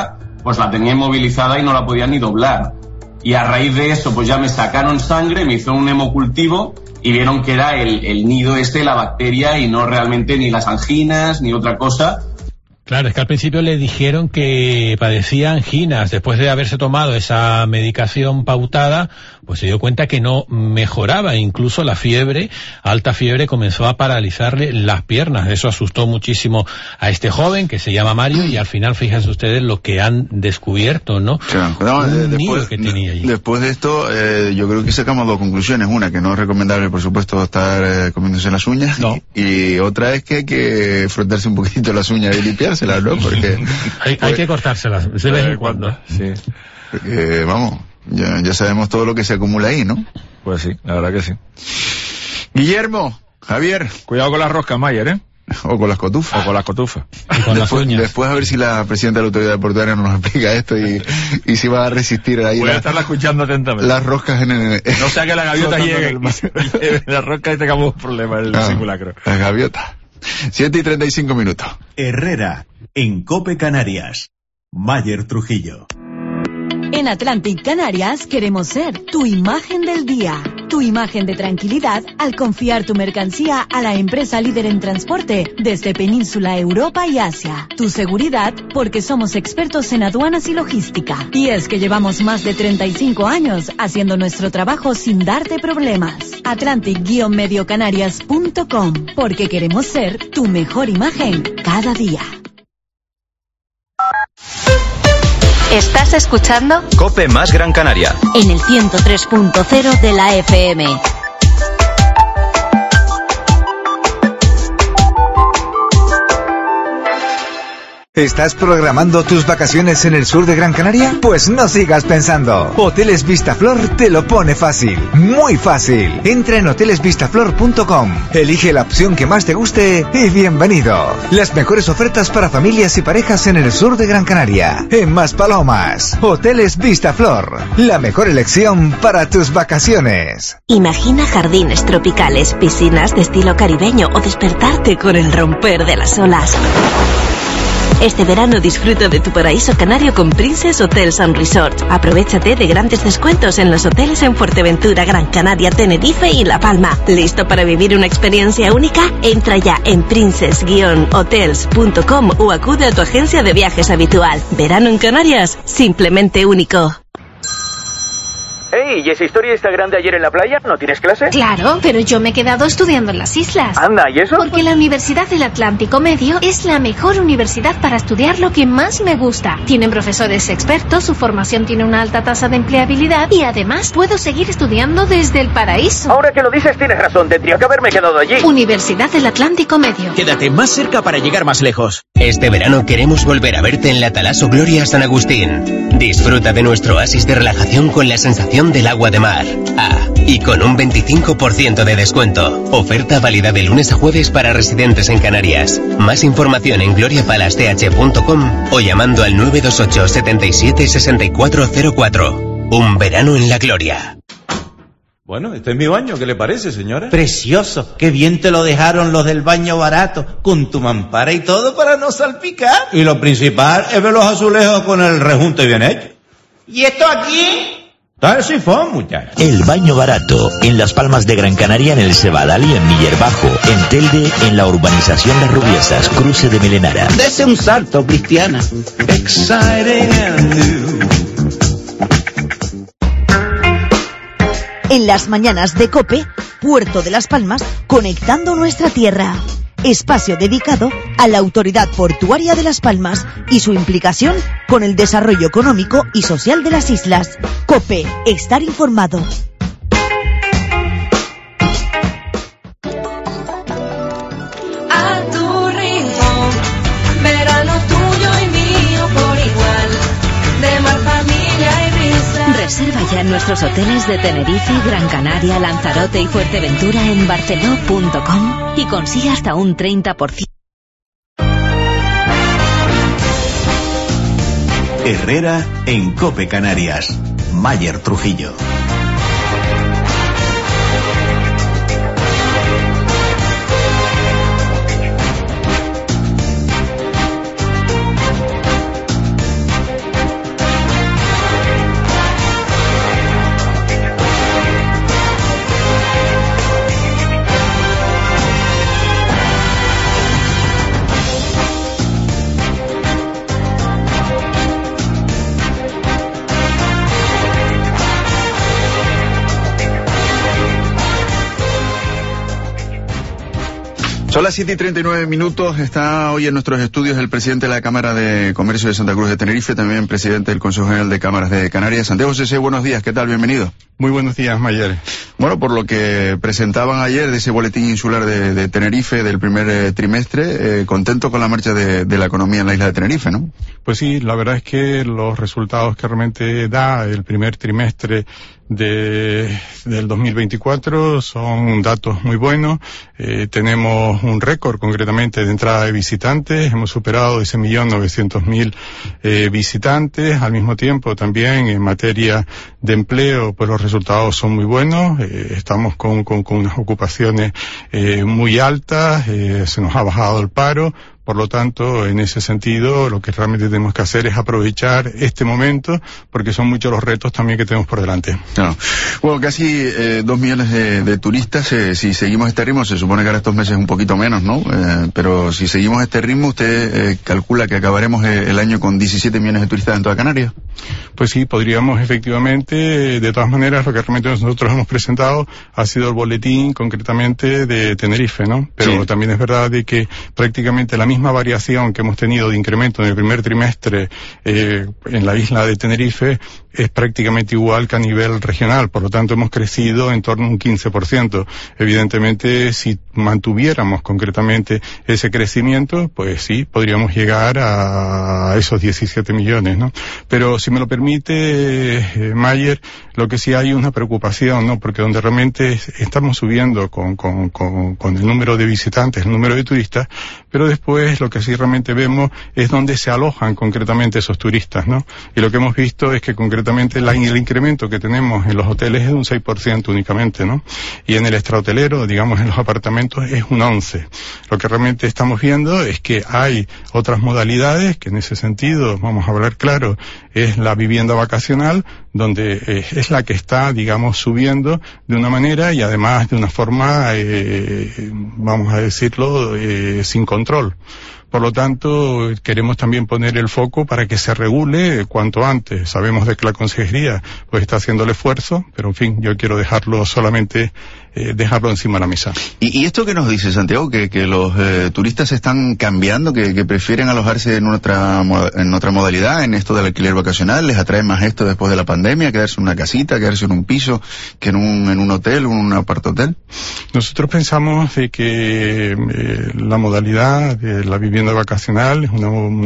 pues la tenía inmovilizada y no la podía ni doblar. Y a raíz de eso, pues ya me sacaron sangre, me hizo un hemocultivo y vieron que era el nido de la bacteria y no realmente ni las anginas ni otra cosa. Claro, es que al principio le dijeron que padecía anginas. Después de haberse tomado esa medicación pautada, pues se dio cuenta que no mejoraba. Incluso la fiebre, alta fiebre, comenzó a paralizarle las piernas. Eso asustó muchísimo a este joven, que se llama Mario, y al final, fíjense ustedes lo que han descubierto, ¿no? Después de esto, yo creo que sacamos dos conclusiones. Una, que no es recomendable, por supuesto, estar comiéndose las uñas. No. Y otra es que hay que frotarse un poquito las uñas y limpiarse. ¿No? Porque hay que cortárselas de vez en cuando. Sí. Porque, vamos, ya sabemos todo lo que se acumula ahí, ¿no? Pues sí, la verdad que sí. Guillermo, Javier. Cuidado con las roscas, Mayer, ¿eh? O con las cotufas. O con las cotufas. Y con las uñas. Después a ver si la presidenta de la autoridad portuaria nos explica esto y si va a resistir ahí. Voy a estarla escuchando atentamente. Las roscas en el... No sea que la gaviota llegue las roscas y tengamos problemas en el simulacro. Las gaviotas. 7:35. Herrera, en COPE Canarias. Mayer Trujillo. En Atlantic Canarias queremos ser tu imagen del día, tu imagen de tranquilidad al confiar tu mercancía a la empresa líder en transporte desde Península, Europa y Asia. Tu seguridad porque somos expertos en aduanas y logística. Y es que llevamos más de 35 años haciendo nuestro trabajo sin darte problemas. Atlantic-mediocanarias.com, porque queremos ser tu mejor imagen cada día. ¿Estás escuchando? COPE más Gran Canaria. En el 103.0 de la FM. ¿Estás programando tus vacaciones en el sur de Gran Canaria? Pues no sigas pensando. Hoteles Vistaflor te lo pone fácil. Muy fácil. Entra en hotelesvistaflor.com. Elige la opción que más te guste y bienvenido. Las mejores ofertas para familias y parejas en el sur de Gran Canaria. En Maspalomas. Hoteles Vistaflor. La mejor elección para tus vacaciones. Imagina jardines tropicales, piscinas de estilo caribeño o despertarte con el romper de las olas. Este verano disfruta de tu paraíso canario con Princess Hotels and Resorts. Aprovéchate de grandes descuentos en los hoteles en Fuerteventura, Gran Canaria, Tenerife y La Palma. ¿Listo para vivir una experiencia única? Entra ya en princess-hotels.com o acude a tu agencia de viajes habitual. Verano en Canarias, simplemente único. Hey, ¿y esa historia esta grande ayer en la playa? ¿No tienes clase? Claro, pero yo me he quedado estudiando en las islas. Anda, ¿y eso? Porque la Universidad del Atlántico Medio es la mejor universidad para estudiar lo que más me gusta. Tienen profesores expertos, su formación tiene una alta tasa de empleabilidad y además puedo seguir estudiando desde el paraíso. Ahora que lo dices tienes razón, tendría que haberme quedado allí. Universidad del Atlántico Medio. Quédate más cerca para llegar más lejos. Este verano queremos volver a verte en la Talaso Gloria San Agustín. Disfruta de nuestro oasis de relajación con la sensación del agua de mar. Y con un 25% de descuento. Oferta válida de lunes a jueves para residentes en Canarias. Más información en gloriapalace.com o llamando al 928 77 6404. Un verano en la gloria. Bueno, este es mi baño, ¿qué le parece, señora? Precioso, qué bien te lo dejaron los del baño barato, con tu mampara y todo para no salpicar. Y lo principal es ver los azulejos con el rejunte bien hecho. ¿Y esto aquí? Está el sifón, muchachos. El baño barato, en Las Palmas de Gran Canaria, en el Cebadal y en Miller Bajo, en Telde, en la urbanización Las Rubiesas, cruce de Melenara. Dese un salto, Cristiana. Exciting and new. En las mañanas de COPE, Puerto de Las Palmas, conectando nuestra tierra. Espacio dedicado a la Autoridad Portuaria de Las Palmas y su implicación con el desarrollo económico y social de las islas. COPE, estar informado. A tu rincón, verano tuyo y mío por igual, de mar, familia y risa. Reserva ya en nuestros hoteles de Tenerife, Gran Canaria, Lanzarote y Fuerteventura en barceló.com y consigue hasta un 30%. Herrera en COPE Canarias. Mayer Trujillo. Son las 7:39. Está hoy en nuestros estudios el presidente de la Cámara de Comercio de Santa Cruz de Tenerife, también presidente del Consejo General de Cámaras de Canarias. Santiago Cese, buenos días, ¿qué tal? Bienvenido. Muy buenos días, Mayer. Bueno, por lo que presentaban ayer de ese boletín insular de Tenerife del primer trimestre, contento con la marcha de la economía en la isla de Tenerife, ¿no? Pues sí, la verdad es que los resultados que realmente da el primer trimestre del 2024 son datos muy buenos. Tenemos un récord concretamente de entrada de visitantes, hemos superado ese 1.900.000 visitantes. Al mismo tiempo también en materia de empleo, pues los resultados son muy buenos. Estamos con unas ocupaciones muy altas, se nos ha bajado el paro. Por lo tanto, en ese sentido, lo que realmente tenemos que hacer es aprovechar este momento, porque son muchos los retos también que tenemos por delante. Claro. Bueno, casi 2 millones de turistas. Si seguimos este ritmo, se supone que ahora estos meses un poquito menos, ¿no? Pero si seguimos este ritmo, usted calcula que acabaremos el año con 17 millones de turistas en toda Canarias. Pues sí, podríamos efectivamente. De todas maneras, lo que realmente nosotros hemos presentado ha sido el boletín concretamente de Tenerife, ¿no? Pero sí, también es verdad de que prácticamente la misma variación que hemos tenido de incremento en el primer trimestre en la isla de Tenerife es prácticamente igual que a nivel regional. Por lo tanto, hemos crecido en torno a un 15%. Evidentemente, si mantuviéramos concretamente ese crecimiento, pues sí, podríamos llegar a esos 17 millones, ¿no? Pero si me lo permite, Mayer, lo que sí hay es una preocupación, ¿no? Porque donde realmente estamos subiendo con el número de visitantes, el número de turistas, pero después lo que sí realmente vemos es donde se alojan concretamente esos turistas, ¿no? Y lo que hemos visto es que concretamente el incremento que tenemos en los hoteles es de un 6% únicamente, ¿no? Y en el extrahotelero, digamos en los apartamentos, es un 11%. Lo que realmente estamos viendo es que hay otras modalidades que en ese sentido, vamos a hablar claro, es la vivienda vacacional, donde es la que está, digamos, subiendo de una manera y además de una forma, vamos a decirlo, sin control. Por lo tanto, queremos también poner el foco para que se regule cuanto antes. Sabemos de que la Consejería pues está haciendo el esfuerzo, pero en fin, yo quiero dejarlo solamente, dejarlo encima de la mesa. ¿Y esto qué nos dice, Santiago? Que los turistas están cambiando, que prefieren alojarse en otra modalidad, en esto del alquiler vacacional, les atrae más esto después de la pandemia, quedarse en una casita, quedarse en un piso, que en un hotel, un apartahotel. Nosotros pensamos de que la modalidad de la vivienda vacacional es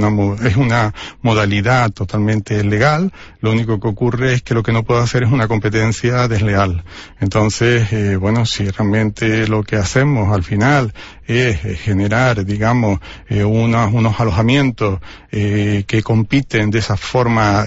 una modalidad totalmente legal. Lo único que ocurre es que lo que no puedo hacer es una competencia desleal. Entonces, bueno, si realmente lo que hacemos al final es generar, digamos, unos alojamientos que compiten de esa forma,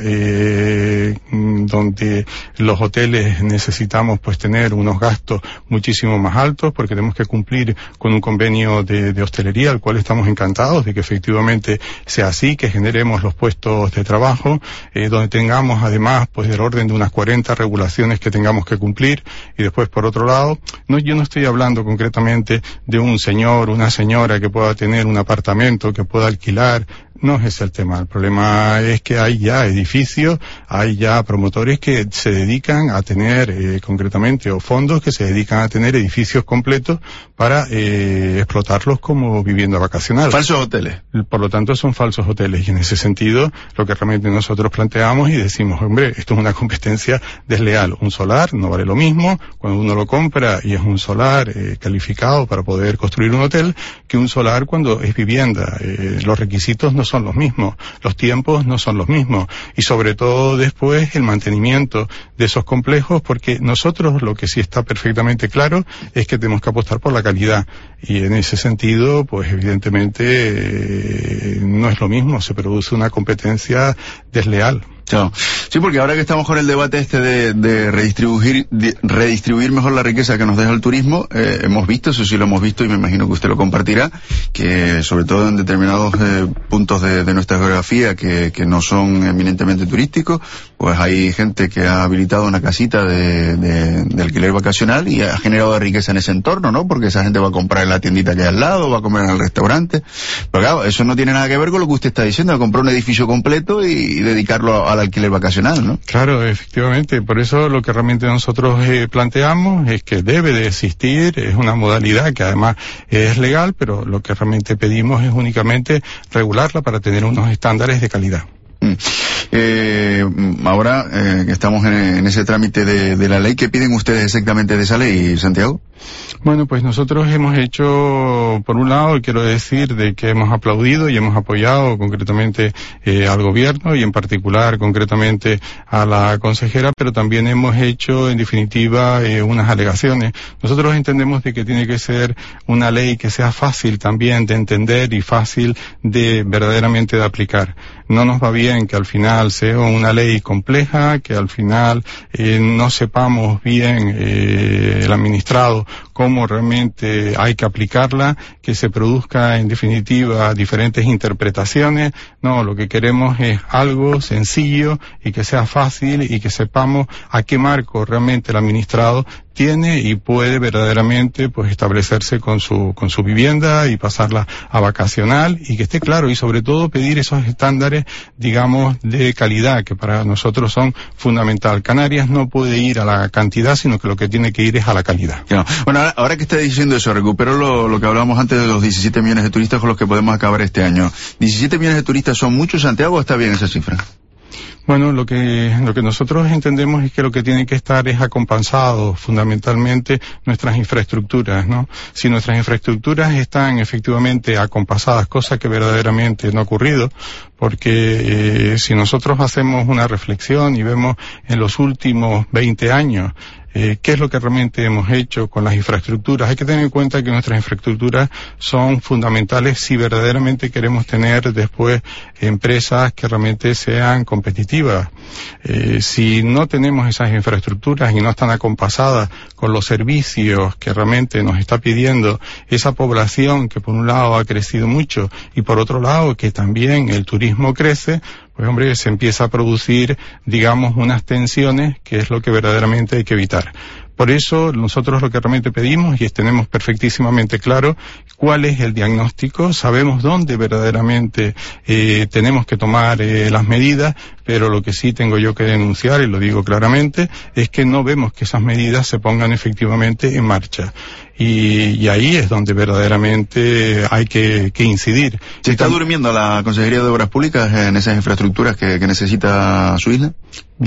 donde los hoteles necesitamos pues tener unos gastos muchísimo más altos, porque tenemos que cumplir con un convenio de hostelería, al cual estamos encantados de que efectivamente sea así, que generemos los puestos de trabajo, donde tengamos además pues del orden de unas 40 regulaciones que tengamos que cumplir. Y después, por otro lado, yo no estoy hablando concretamente de un señor, una señora que pueda tener un apartamento, que pueda alquilar. No es ese el tema. El problema es que hay ya edificios, hay ya promotores que se dedican a tener concretamente, o fondos que se dedican a tener edificios completos para explotarlos como vivienda vacacional. Falsos hoteles. Por lo tanto, son falsos hoteles. Y en ese sentido, lo que realmente nosotros planteamos y decimos, hombre, esto es una competencia desleal. Un solar no vale lo mismo cuando uno lo compra y es un solar calificado para poder construir un hotel, que un solar cuando es vivienda. Los requisitos no son los mismos, los tiempos no son los mismos, y sobre todo después el mantenimiento de esos complejos, porque nosotros lo que sí está perfectamente claro es que tenemos que apostar por la calidad, y en ese sentido pues evidentemente no es lo mismo, se produce una competencia desleal. Claro. Sí, porque ahora que estamos con el debate de redistribuir mejor la riqueza que nos deja el turismo, hemos visto, eso sí lo hemos visto y me imagino que usted lo compartirá, que sobre todo en determinados puntos de nuestra geografía que no son eminentemente turísticos, pues hay gente que ha habilitado una casita de alquiler vacacional y ha generado riqueza en ese entorno, ¿no? Porque esa gente va a comprar en la tiendita que hay al lado, va a comer en el restaurante. Pero claro, eso no tiene nada que ver con lo que usted está diciendo, de comprar un edificio completo y dedicarlo a al alquiler vacacional, ¿no? Claro, efectivamente. Por eso lo que realmente nosotros planteamos es que debe de existir, es una modalidad que además es legal, pero lo que realmente pedimos es únicamente regularla para tener unos estándares de calidad. Ahora que estamos en ese trámite de la ley, ¿qué piden ustedes exactamente de esa ley, Santiago? Bueno, pues nosotros hemos hecho, por un lado, quiero decir de que hemos aplaudido y hemos apoyado concretamente al gobierno y en particular concretamente a la consejera, pero también hemos hecho en definitiva unas alegaciones. Nosotros entendemos de que tiene que ser una ley que sea fácil también de entender y fácil de verdaderamente de aplicar. No nos va bien que al final sea una ley compleja, que al final no sepamos bien el administrado cómo realmente hay que aplicarla, que se produzca en definitiva diferentes interpretaciones. No, lo que queremos es algo sencillo y que sea fácil y que sepamos a qué marco realmente el administrado tiene y puede verdaderamente pues establecerse con su vivienda y pasarla a vacacional y que esté claro y sobre todo pedir esos estándares, digamos, de calidad que para nosotros son fundamental. Canarias no puede ir a la cantidad, sino que lo que tiene que ir es a la calidad. Bueno, ahora que está diciendo eso, recupero lo que hablábamos antes de los 17 millones de turistas con los que podemos acabar este año. ¿17 millones de turistas son muchos, Santiago, o está bien esa cifra? Bueno, lo que nosotros entendemos es que lo que tiene que estar es acompasado fundamentalmente nuestras infraestructuras, ¿no? Si nuestras infraestructuras están efectivamente acompasadas, cosa que verdaderamente no ha ocurrido, porque si nosotros hacemos una reflexión y vemos en los últimos 20 años qué es lo que realmente hemos hecho con las infraestructuras. Hay que tener en cuenta que nuestras infraestructuras son fundamentales si verdaderamente queremos tener después empresas que realmente sean competitivas. Si no tenemos esas infraestructuras y no están acompasadas con los servicios que realmente nos está pidiendo esa población que por un lado ha crecido mucho y por otro lado que también el turismo crece, pues hombre, se empieza a producir, digamos, unas tensiones que es lo que verdaderamente hay que evitar. Por eso nosotros lo que realmente pedimos y tenemos perfectísimamente claro cuál es el diagnóstico, sabemos dónde verdaderamente tenemos que tomar las medidas, pero lo que sí tengo yo que denunciar, y lo digo claramente, es que no vemos que esas medidas se pongan efectivamente en marcha. Y ahí es donde verdaderamente hay que incidir. ¿Se está durmiendo la Consejería de Obras Públicas en esas infraestructuras que necesita su isla?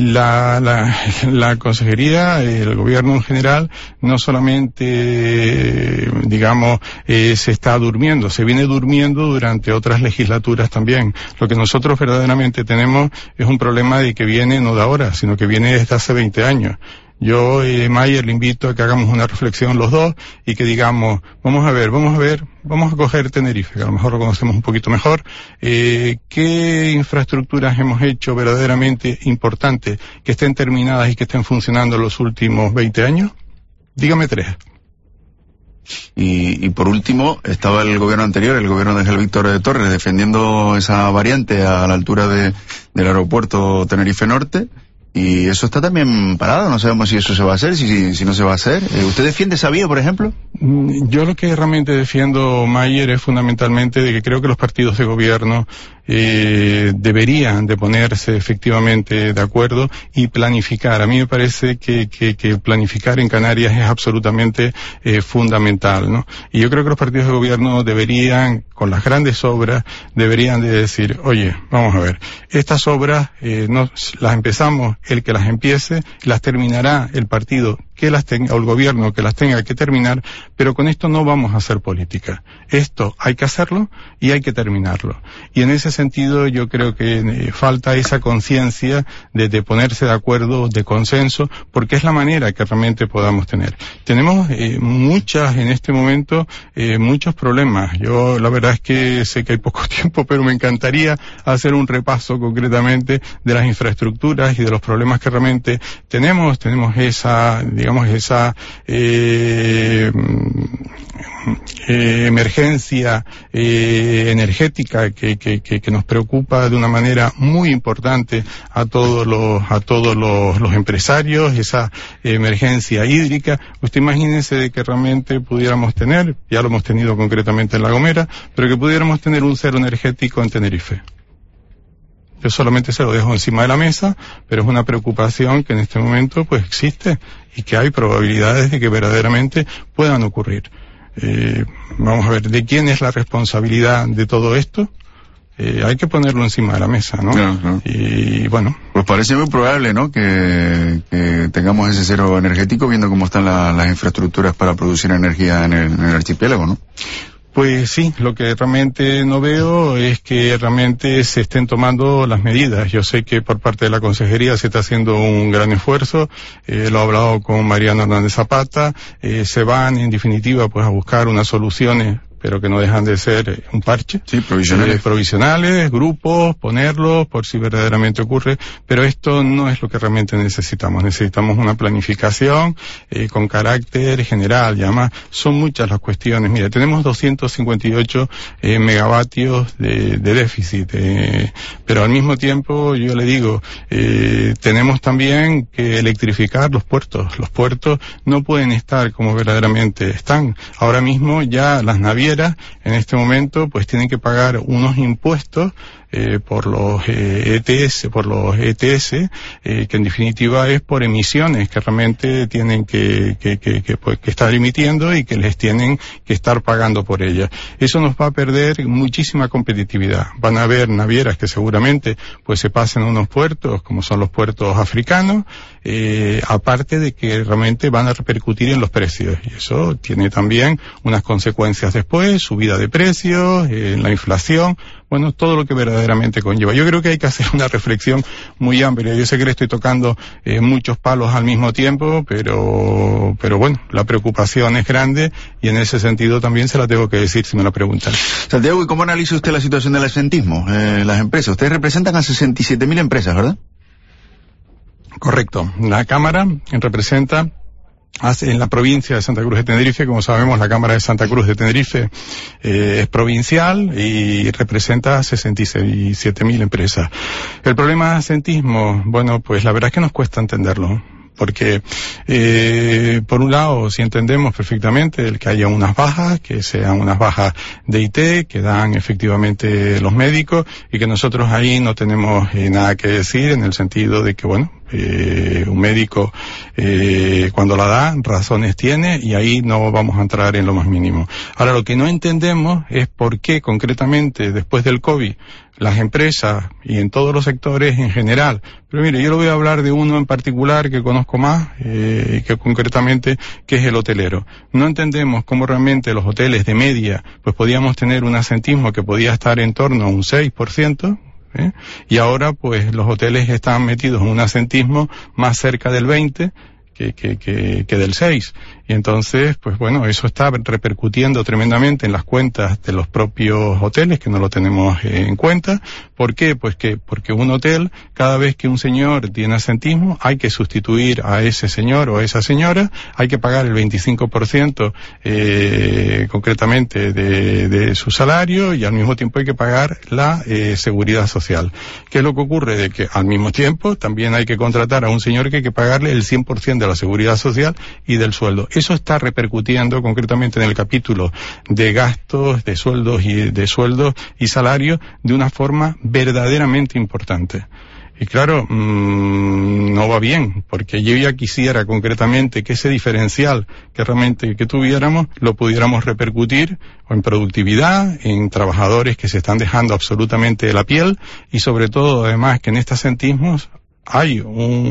La Consejería, el Gobierno en general, no solamente, digamos, se está durmiendo, se viene durmiendo durante otras legislaturas también. Lo que nosotros verdaderamente tenemos es un problema de que viene no de ahora, sino que viene desde hace 20 años. Yo, Mayer, le invito a que hagamos una reflexión los dos y que digamos, vamos a coger Tenerife, que a lo mejor lo conocemos un poquito mejor, qué infraestructuras hemos hecho verdaderamente importantes que estén terminadas y que estén funcionando en los últimos 20 años. Dígame 3. Y por último, estaba el gobierno anterior, el gobierno de Ángel Víctor Torres, defendiendo esa variante a la altura del aeropuerto Tenerife Norte. Y eso está también parado, no sabemos si eso se va a hacer, si no se va a hacer. ¿Usted defiende esa vía, por ejemplo? Yo lo que realmente defiendo, Mayer, es fundamentalmente de que creo que los partidos de gobierno deberían de ponerse efectivamente de acuerdo y planificar. A mí me parece que planificar en Canarias es absolutamente fundamental, ¿no? Y yo creo que los partidos de gobierno deberían, con las grandes obras, deberían de decir, oye, vamos a ver, estas obras no las empezamos el que las empiece, las terminará el partido que las tenga, o el gobierno que las tenga que terminar, pero con esto no vamos a hacer política. Esto hay que hacerlo y hay que terminarlo. Y en ese sentido yo creo que falta esa conciencia de ponerse de acuerdo, de consenso, porque es la manera que realmente podamos tener. Tenemos en este momento, muchos problemas. Yo la verdad es que sé que hay poco tiempo, pero me encantaría hacer un repaso concretamente de las infraestructuras y de los problemas que realmente tenemos. Tenemos esa emergencia energética que nos preocupa de una manera muy importante a todos los empresarios, esa emergencia hídrica. Usted imagínese de que realmente pudiéramos tener, ya lo hemos tenido concretamente en La Gomera, pero que pudiéramos tener un cero energético en Tenerife. Yo solamente se lo dejo encima de la mesa, pero es una preocupación que en este momento pues existe y que hay probabilidades de que verdaderamente puedan ocurrir. Vamos a ver, ¿de quién es la responsabilidad de todo esto? Hay que ponerlo encima de la mesa, ¿no? Claro. Y bueno. Pues parece muy probable, ¿no? Que tengamos ese cero energético viendo cómo están las infraestructuras para producir energía en el archipiélago, ¿no? Pues sí, lo que realmente no veo es que realmente se estén tomando las medidas. Yo sé que por parte de la consejería se está haciendo un gran esfuerzo, lo he hablado con Mariano Hernández Zapata, se van en definitiva pues a buscar unas soluciones, pero que no dejan de ser un parche. Sí, provisionales. Provisionales, grupos, ponerlos por si verdaderamente ocurre, pero esto no es lo que realmente necesitamos. Necesitamos una planificación con carácter general, y además son muchas las cuestiones. Mira, tenemos 258 megavatios de déficit, pero al mismo tiempo yo le digo, tenemos también que electrificar los puertos. Los puertos no pueden estar como verdaderamente están. Ahora mismo ya las navieras en este momento pues tienen que pagar unos impuestos por los ETS, que en definitiva es por emisiones que realmente tienen que estar emitiendo y que les tienen que estar pagando por ellas. Eso nos va a perder muchísima competitividad. Van a haber navieras que seguramente pues se pasen a unos puertos como son los puertos africanos, aparte de que realmente van a repercutir en los precios, y eso tiene también unas consecuencias después, subida de precios, la inflación, bueno, todo lo que verdaderamente conlleva. Yo creo que hay que hacer una reflexión muy amplia. Yo sé que le estoy tocando muchos palos al mismo tiempo, pero bueno, la preocupación es grande y en ese sentido también se la tengo que decir si me lo preguntan. Santiago, ¿y cómo analiza usted la situación del absentismo? Las empresas, ustedes representan a 67.000 empresas, ¿verdad? Correcto. La Cámara representa en la provincia de Santa Cruz de Tenerife. Como sabemos, la Cámara de Santa Cruz de Tenerife es provincial y representa 67.000 empresas. El problema del absentismo, bueno, pues la verdad es que nos cuesta entenderlo. Porque, por un lado, si entendemos perfectamente el que haya unas bajas, que sean unas bajas de IT, que dan efectivamente los médicos, y que nosotros ahí no tenemos nada que decir en el sentido de que, bueno, un médico cuando la da, razones tiene, y ahí no vamos a entrar en lo más mínimo. Ahora, lo que no entendemos es por qué concretamente después del COVID las empresas y en todos los sectores en general, pero mire, yo le voy a hablar de uno en particular que conozco más, que concretamente, que es el hotelero. No entendemos cómo realmente los hoteles de media pues podíamos tener un asentismo que podía estar en torno a un 6%, y ahora pues los hoteles están metidos en un asentismo más cerca del 20% que del 6%. Y entonces, pues bueno, eso está repercutiendo tremendamente en las cuentas de los propios hoteles, que no lo tenemos en cuenta. ¿Por qué? Pues porque un hotel, cada vez que un señor tiene asentismo, hay que sustituir a ese señor o a esa señora, hay que pagar el 25% concretamente de su salario, y al mismo tiempo hay que pagar la seguridad social. ¿Qué es lo que ocurre? De que al mismo tiempo también hay que contratar a un señor que hay que pagarle el 100% de la seguridad social y del sueldo. Eso está repercutiendo concretamente en el capítulo de gastos, de sueldos y salarios de una forma verdaderamente importante. Y claro, no va bien, porque yo ya quisiera concretamente que ese diferencial que realmente que tuviéramos lo pudiéramos repercutir en productividad, en trabajadores que se están dejando absolutamente la piel, y sobre todo además que en estos asentismos hay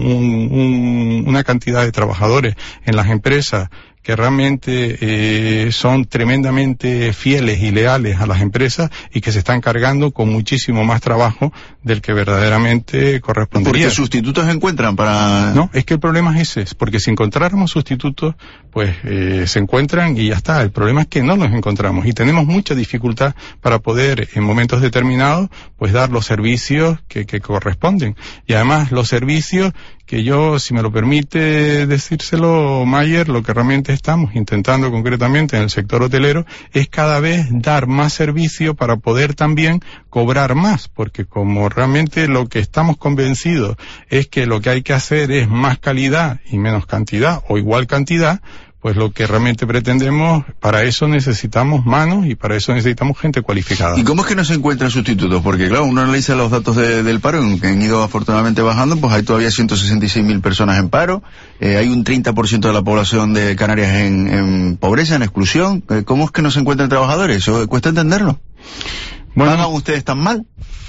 una cantidad de trabajadores en las empresas que realmente son tremendamente fieles y leales a las empresas y que se están cargando con muchísimo más trabajo del que verdaderamente correspondería. ¿Porque sustitutos encuentran para...? No, es que el problema es ese, porque si encontráramos sustitutos, pues se encuentran y ya está. El problema es que no los encontramos y tenemos mucha dificultad para poder en momentos determinados pues dar los servicios que corresponden. Y además los servicios que yo, si me lo permite decírselo, Mayer, lo que realmente estamos intentando concretamente en el sector hotelero es cada vez dar más servicio para poder también cobrar más, porque como realmente lo que estamos convencidos es que lo que hay que hacer es más calidad y menos cantidad o igual cantidad, pues lo que realmente pretendemos, para eso necesitamos manos y para eso necesitamos gente cualificada. ¿Y cómo es que no se encuentran sustitutos? Porque claro, uno analiza los datos del paro, que han ido afortunadamente bajando, pues hay todavía 166.000 personas en paro, hay un 30% de la población de Canarias en pobreza, en exclusión. ¿Cómo es que no se encuentran trabajadores? Eso cuesta entenderlo. Bueno, ¿Pagan ustedes tan mal?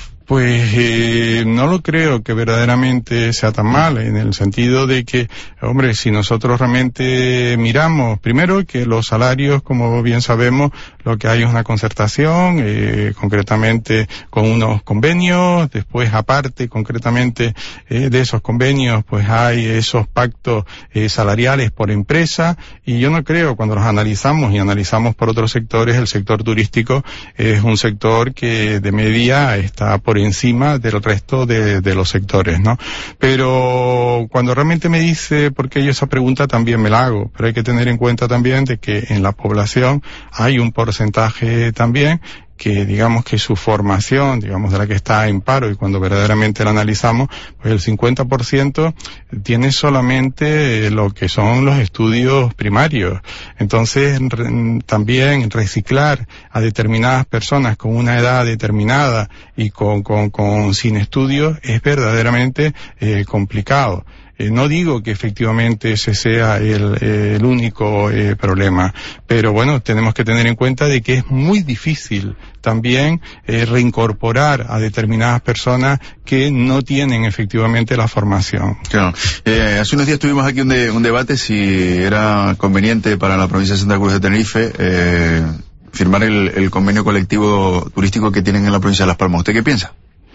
Pues no lo creo que verdaderamente sea tan mal, en el sentido de que, hombre, si nosotros realmente miramos, primero que los salarios, como bien sabemos, lo que hay es una concertación, concretamente con unos convenios, después aparte, concretamente de esos convenios, pues hay esos pactos salariales por empresa, y yo no creo, cuando los analizamos y analizamos por otros sectores, el sector turístico es un sector que de media está por encima del resto de los sectores, ¿no? Pero cuando realmente me dice, porque yo esa pregunta también me la hago, pero hay que tener en cuenta también de que en la población hay un porcentaje también que digamos que su formación, digamos de la que está en paro, y cuando verdaderamente la analizamos, pues el 50% tiene solamente lo que son los estudios primarios. Entonces, también reciclar a determinadas personas con una edad determinada y sin estudios es verdaderamente complicado. No digo que efectivamente ese sea el único problema, pero bueno, tenemos que tener en cuenta de que es muy difícil también reincorporar a determinadas personas que no tienen efectivamente la formación. Claro. Hace unos días tuvimos aquí un debate si era conveniente para la provincia de Santa Cruz de Tenerife firmar el convenio colectivo turístico que tienen en la provincia de Las Palmas. ¿Usted qué piensa?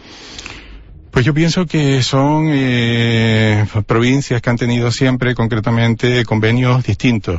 Pues yo pienso que son provincias que han tenido siempre concretamente convenios distintos,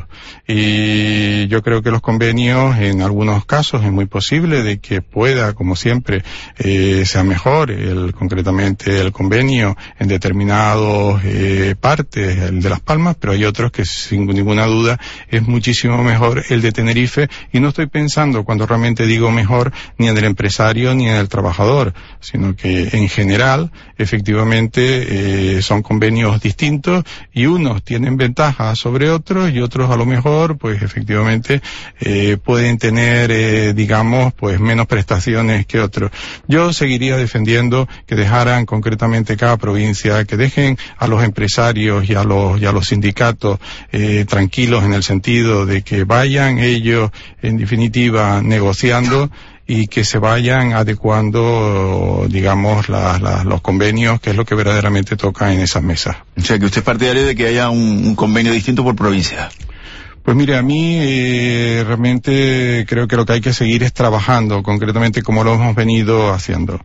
y yo creo que los convenios en algunos casos es muy posible de que pueda, como siempre, sea mejor concretamente el convenio en determinados partes, el de Las Palmas, pero hay otros que sin ninguna duda es muchísimo mejor el de Tenerife, y no estoy pensando, cuando realmente digo mejor, ni en el empresario ni en el trabajador, sino que en general efectivamente son convenios distintos, y unos tienen ventajas sobre otros y otros a lo mejor pues efectivamente pueden tener digamos pues menos prestaciones que otros. Yo seguiría defendiendo que dejaran concretamente cada provincia, que dejen a los empresarios y a los sindicatos tranquilos, en el sentido de que vayan ellos en definitiva negociando y que se vayan adecuando, digamos, los convenios, que es lo que verdaderamente toca en esas mesas. O sea, que usted es partidario de que haya un convenio distinto por provincia. Pues mire, a mí realmente creo que lo que hay que seguir es trabajando, concretamente como lo hemos venido haciendo.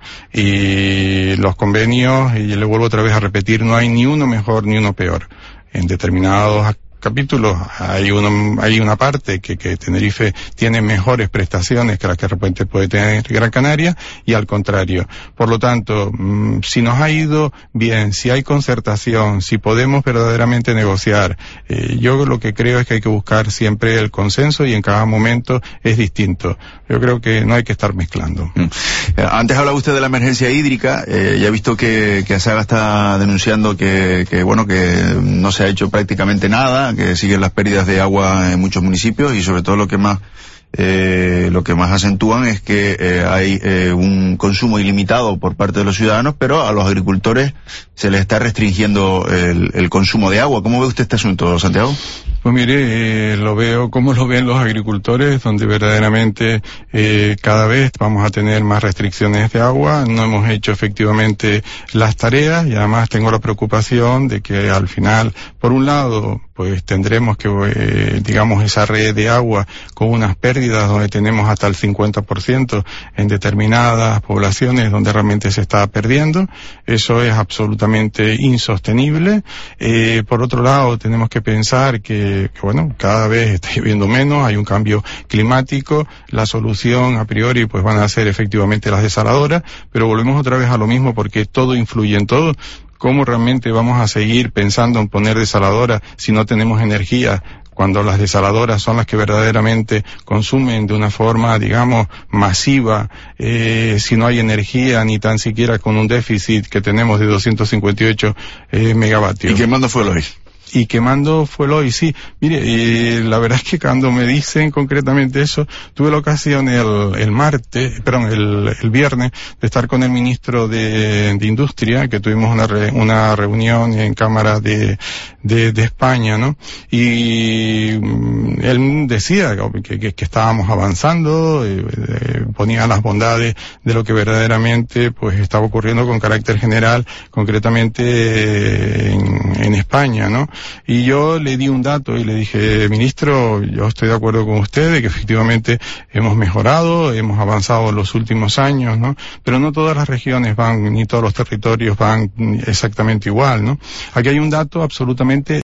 Y los convenios, y le vuelvo otra vez a repetir, no hay ni uno mejor ni uno peor. En determinados capítulos hay una parte que Tenerife tiene mejores prestaciones que las que de repente puede tener Gran Canaria, y al contrario. Por lo tanto, si nos ha ido bien, si hay concertación, si podemos verdaderamente negociar, yo lo que creo es que hay que buscar siempre el consenso, y en cada momento es distinto. Yo creo que no hay que estar mezclando. Antes hablaba usted de la emergencia hídrica, ya he visto que ASAGA está denunciando que no se ha hecho prácticamente nada, que siguen las pérdidas de agua en muchos municipios, y sobre todo lo que más acentúan es que hay un consumo ilimitado por parte de los ciudadanos, pero a los agricultores se les está restringiendo el consumo de agua. ¿Cómo ve usted este asunto, Santiago? Pues mire, lo veo como lo ven los agricultores, donde verdaderamente cada vez vamos a tener más restricciones de agua. No hemos hecho efectivamente las tareas, y además tengo la preocupación de que al final, por un lado, pues tendremos que, digamos, esa red de agua con unas pérdidas donde tenemos hasta el 50% en determinadas poblaciones donde realmente se está perdiendo. Eso es absolutamente insostenible. Por otro lado, tenemos que pensar que cada vez está lloviendo menos, hay un cambio climático, la solución a priori pues van a ser efectivamente las desaladoras, pero volvemos otra vez a lo mismo, porque todo influye en todo. ¿Cómo realmente vamos a seguir pensando en poner desaladoras si no tenemos energía, cuando las desaladoras son las que verdaderamente consumen de una forma, digamos, masiva, si no hay energía, ni tan siquiera con un déficit que tenemos de 258 megavatios? ¿Y quemando fuelos? y quemando fuelo. Y sí, mire, la verdad es que cuando me dicen concretamente eso, tuve la ocasión el viernes de estar con el ministro de Industria, que tuvimos una reunión en Cámara de España, ¿no? Y él decía que estábamos avanzando, ponía las bondades de lo que verdaderamente pues estaba ocurriendo con carácter general, concretamente en España, ¿no? Y yo le di un dato y le dije, ministro, yo estoy de acuerdo con usted de que efectivamente hemos mejorado, hemos avanzado en los últimos años, ¿no? Pero no todas las regiones van, ni todos los territorios van exactamente igual, ¿no? Aquí hay un dato absolutamente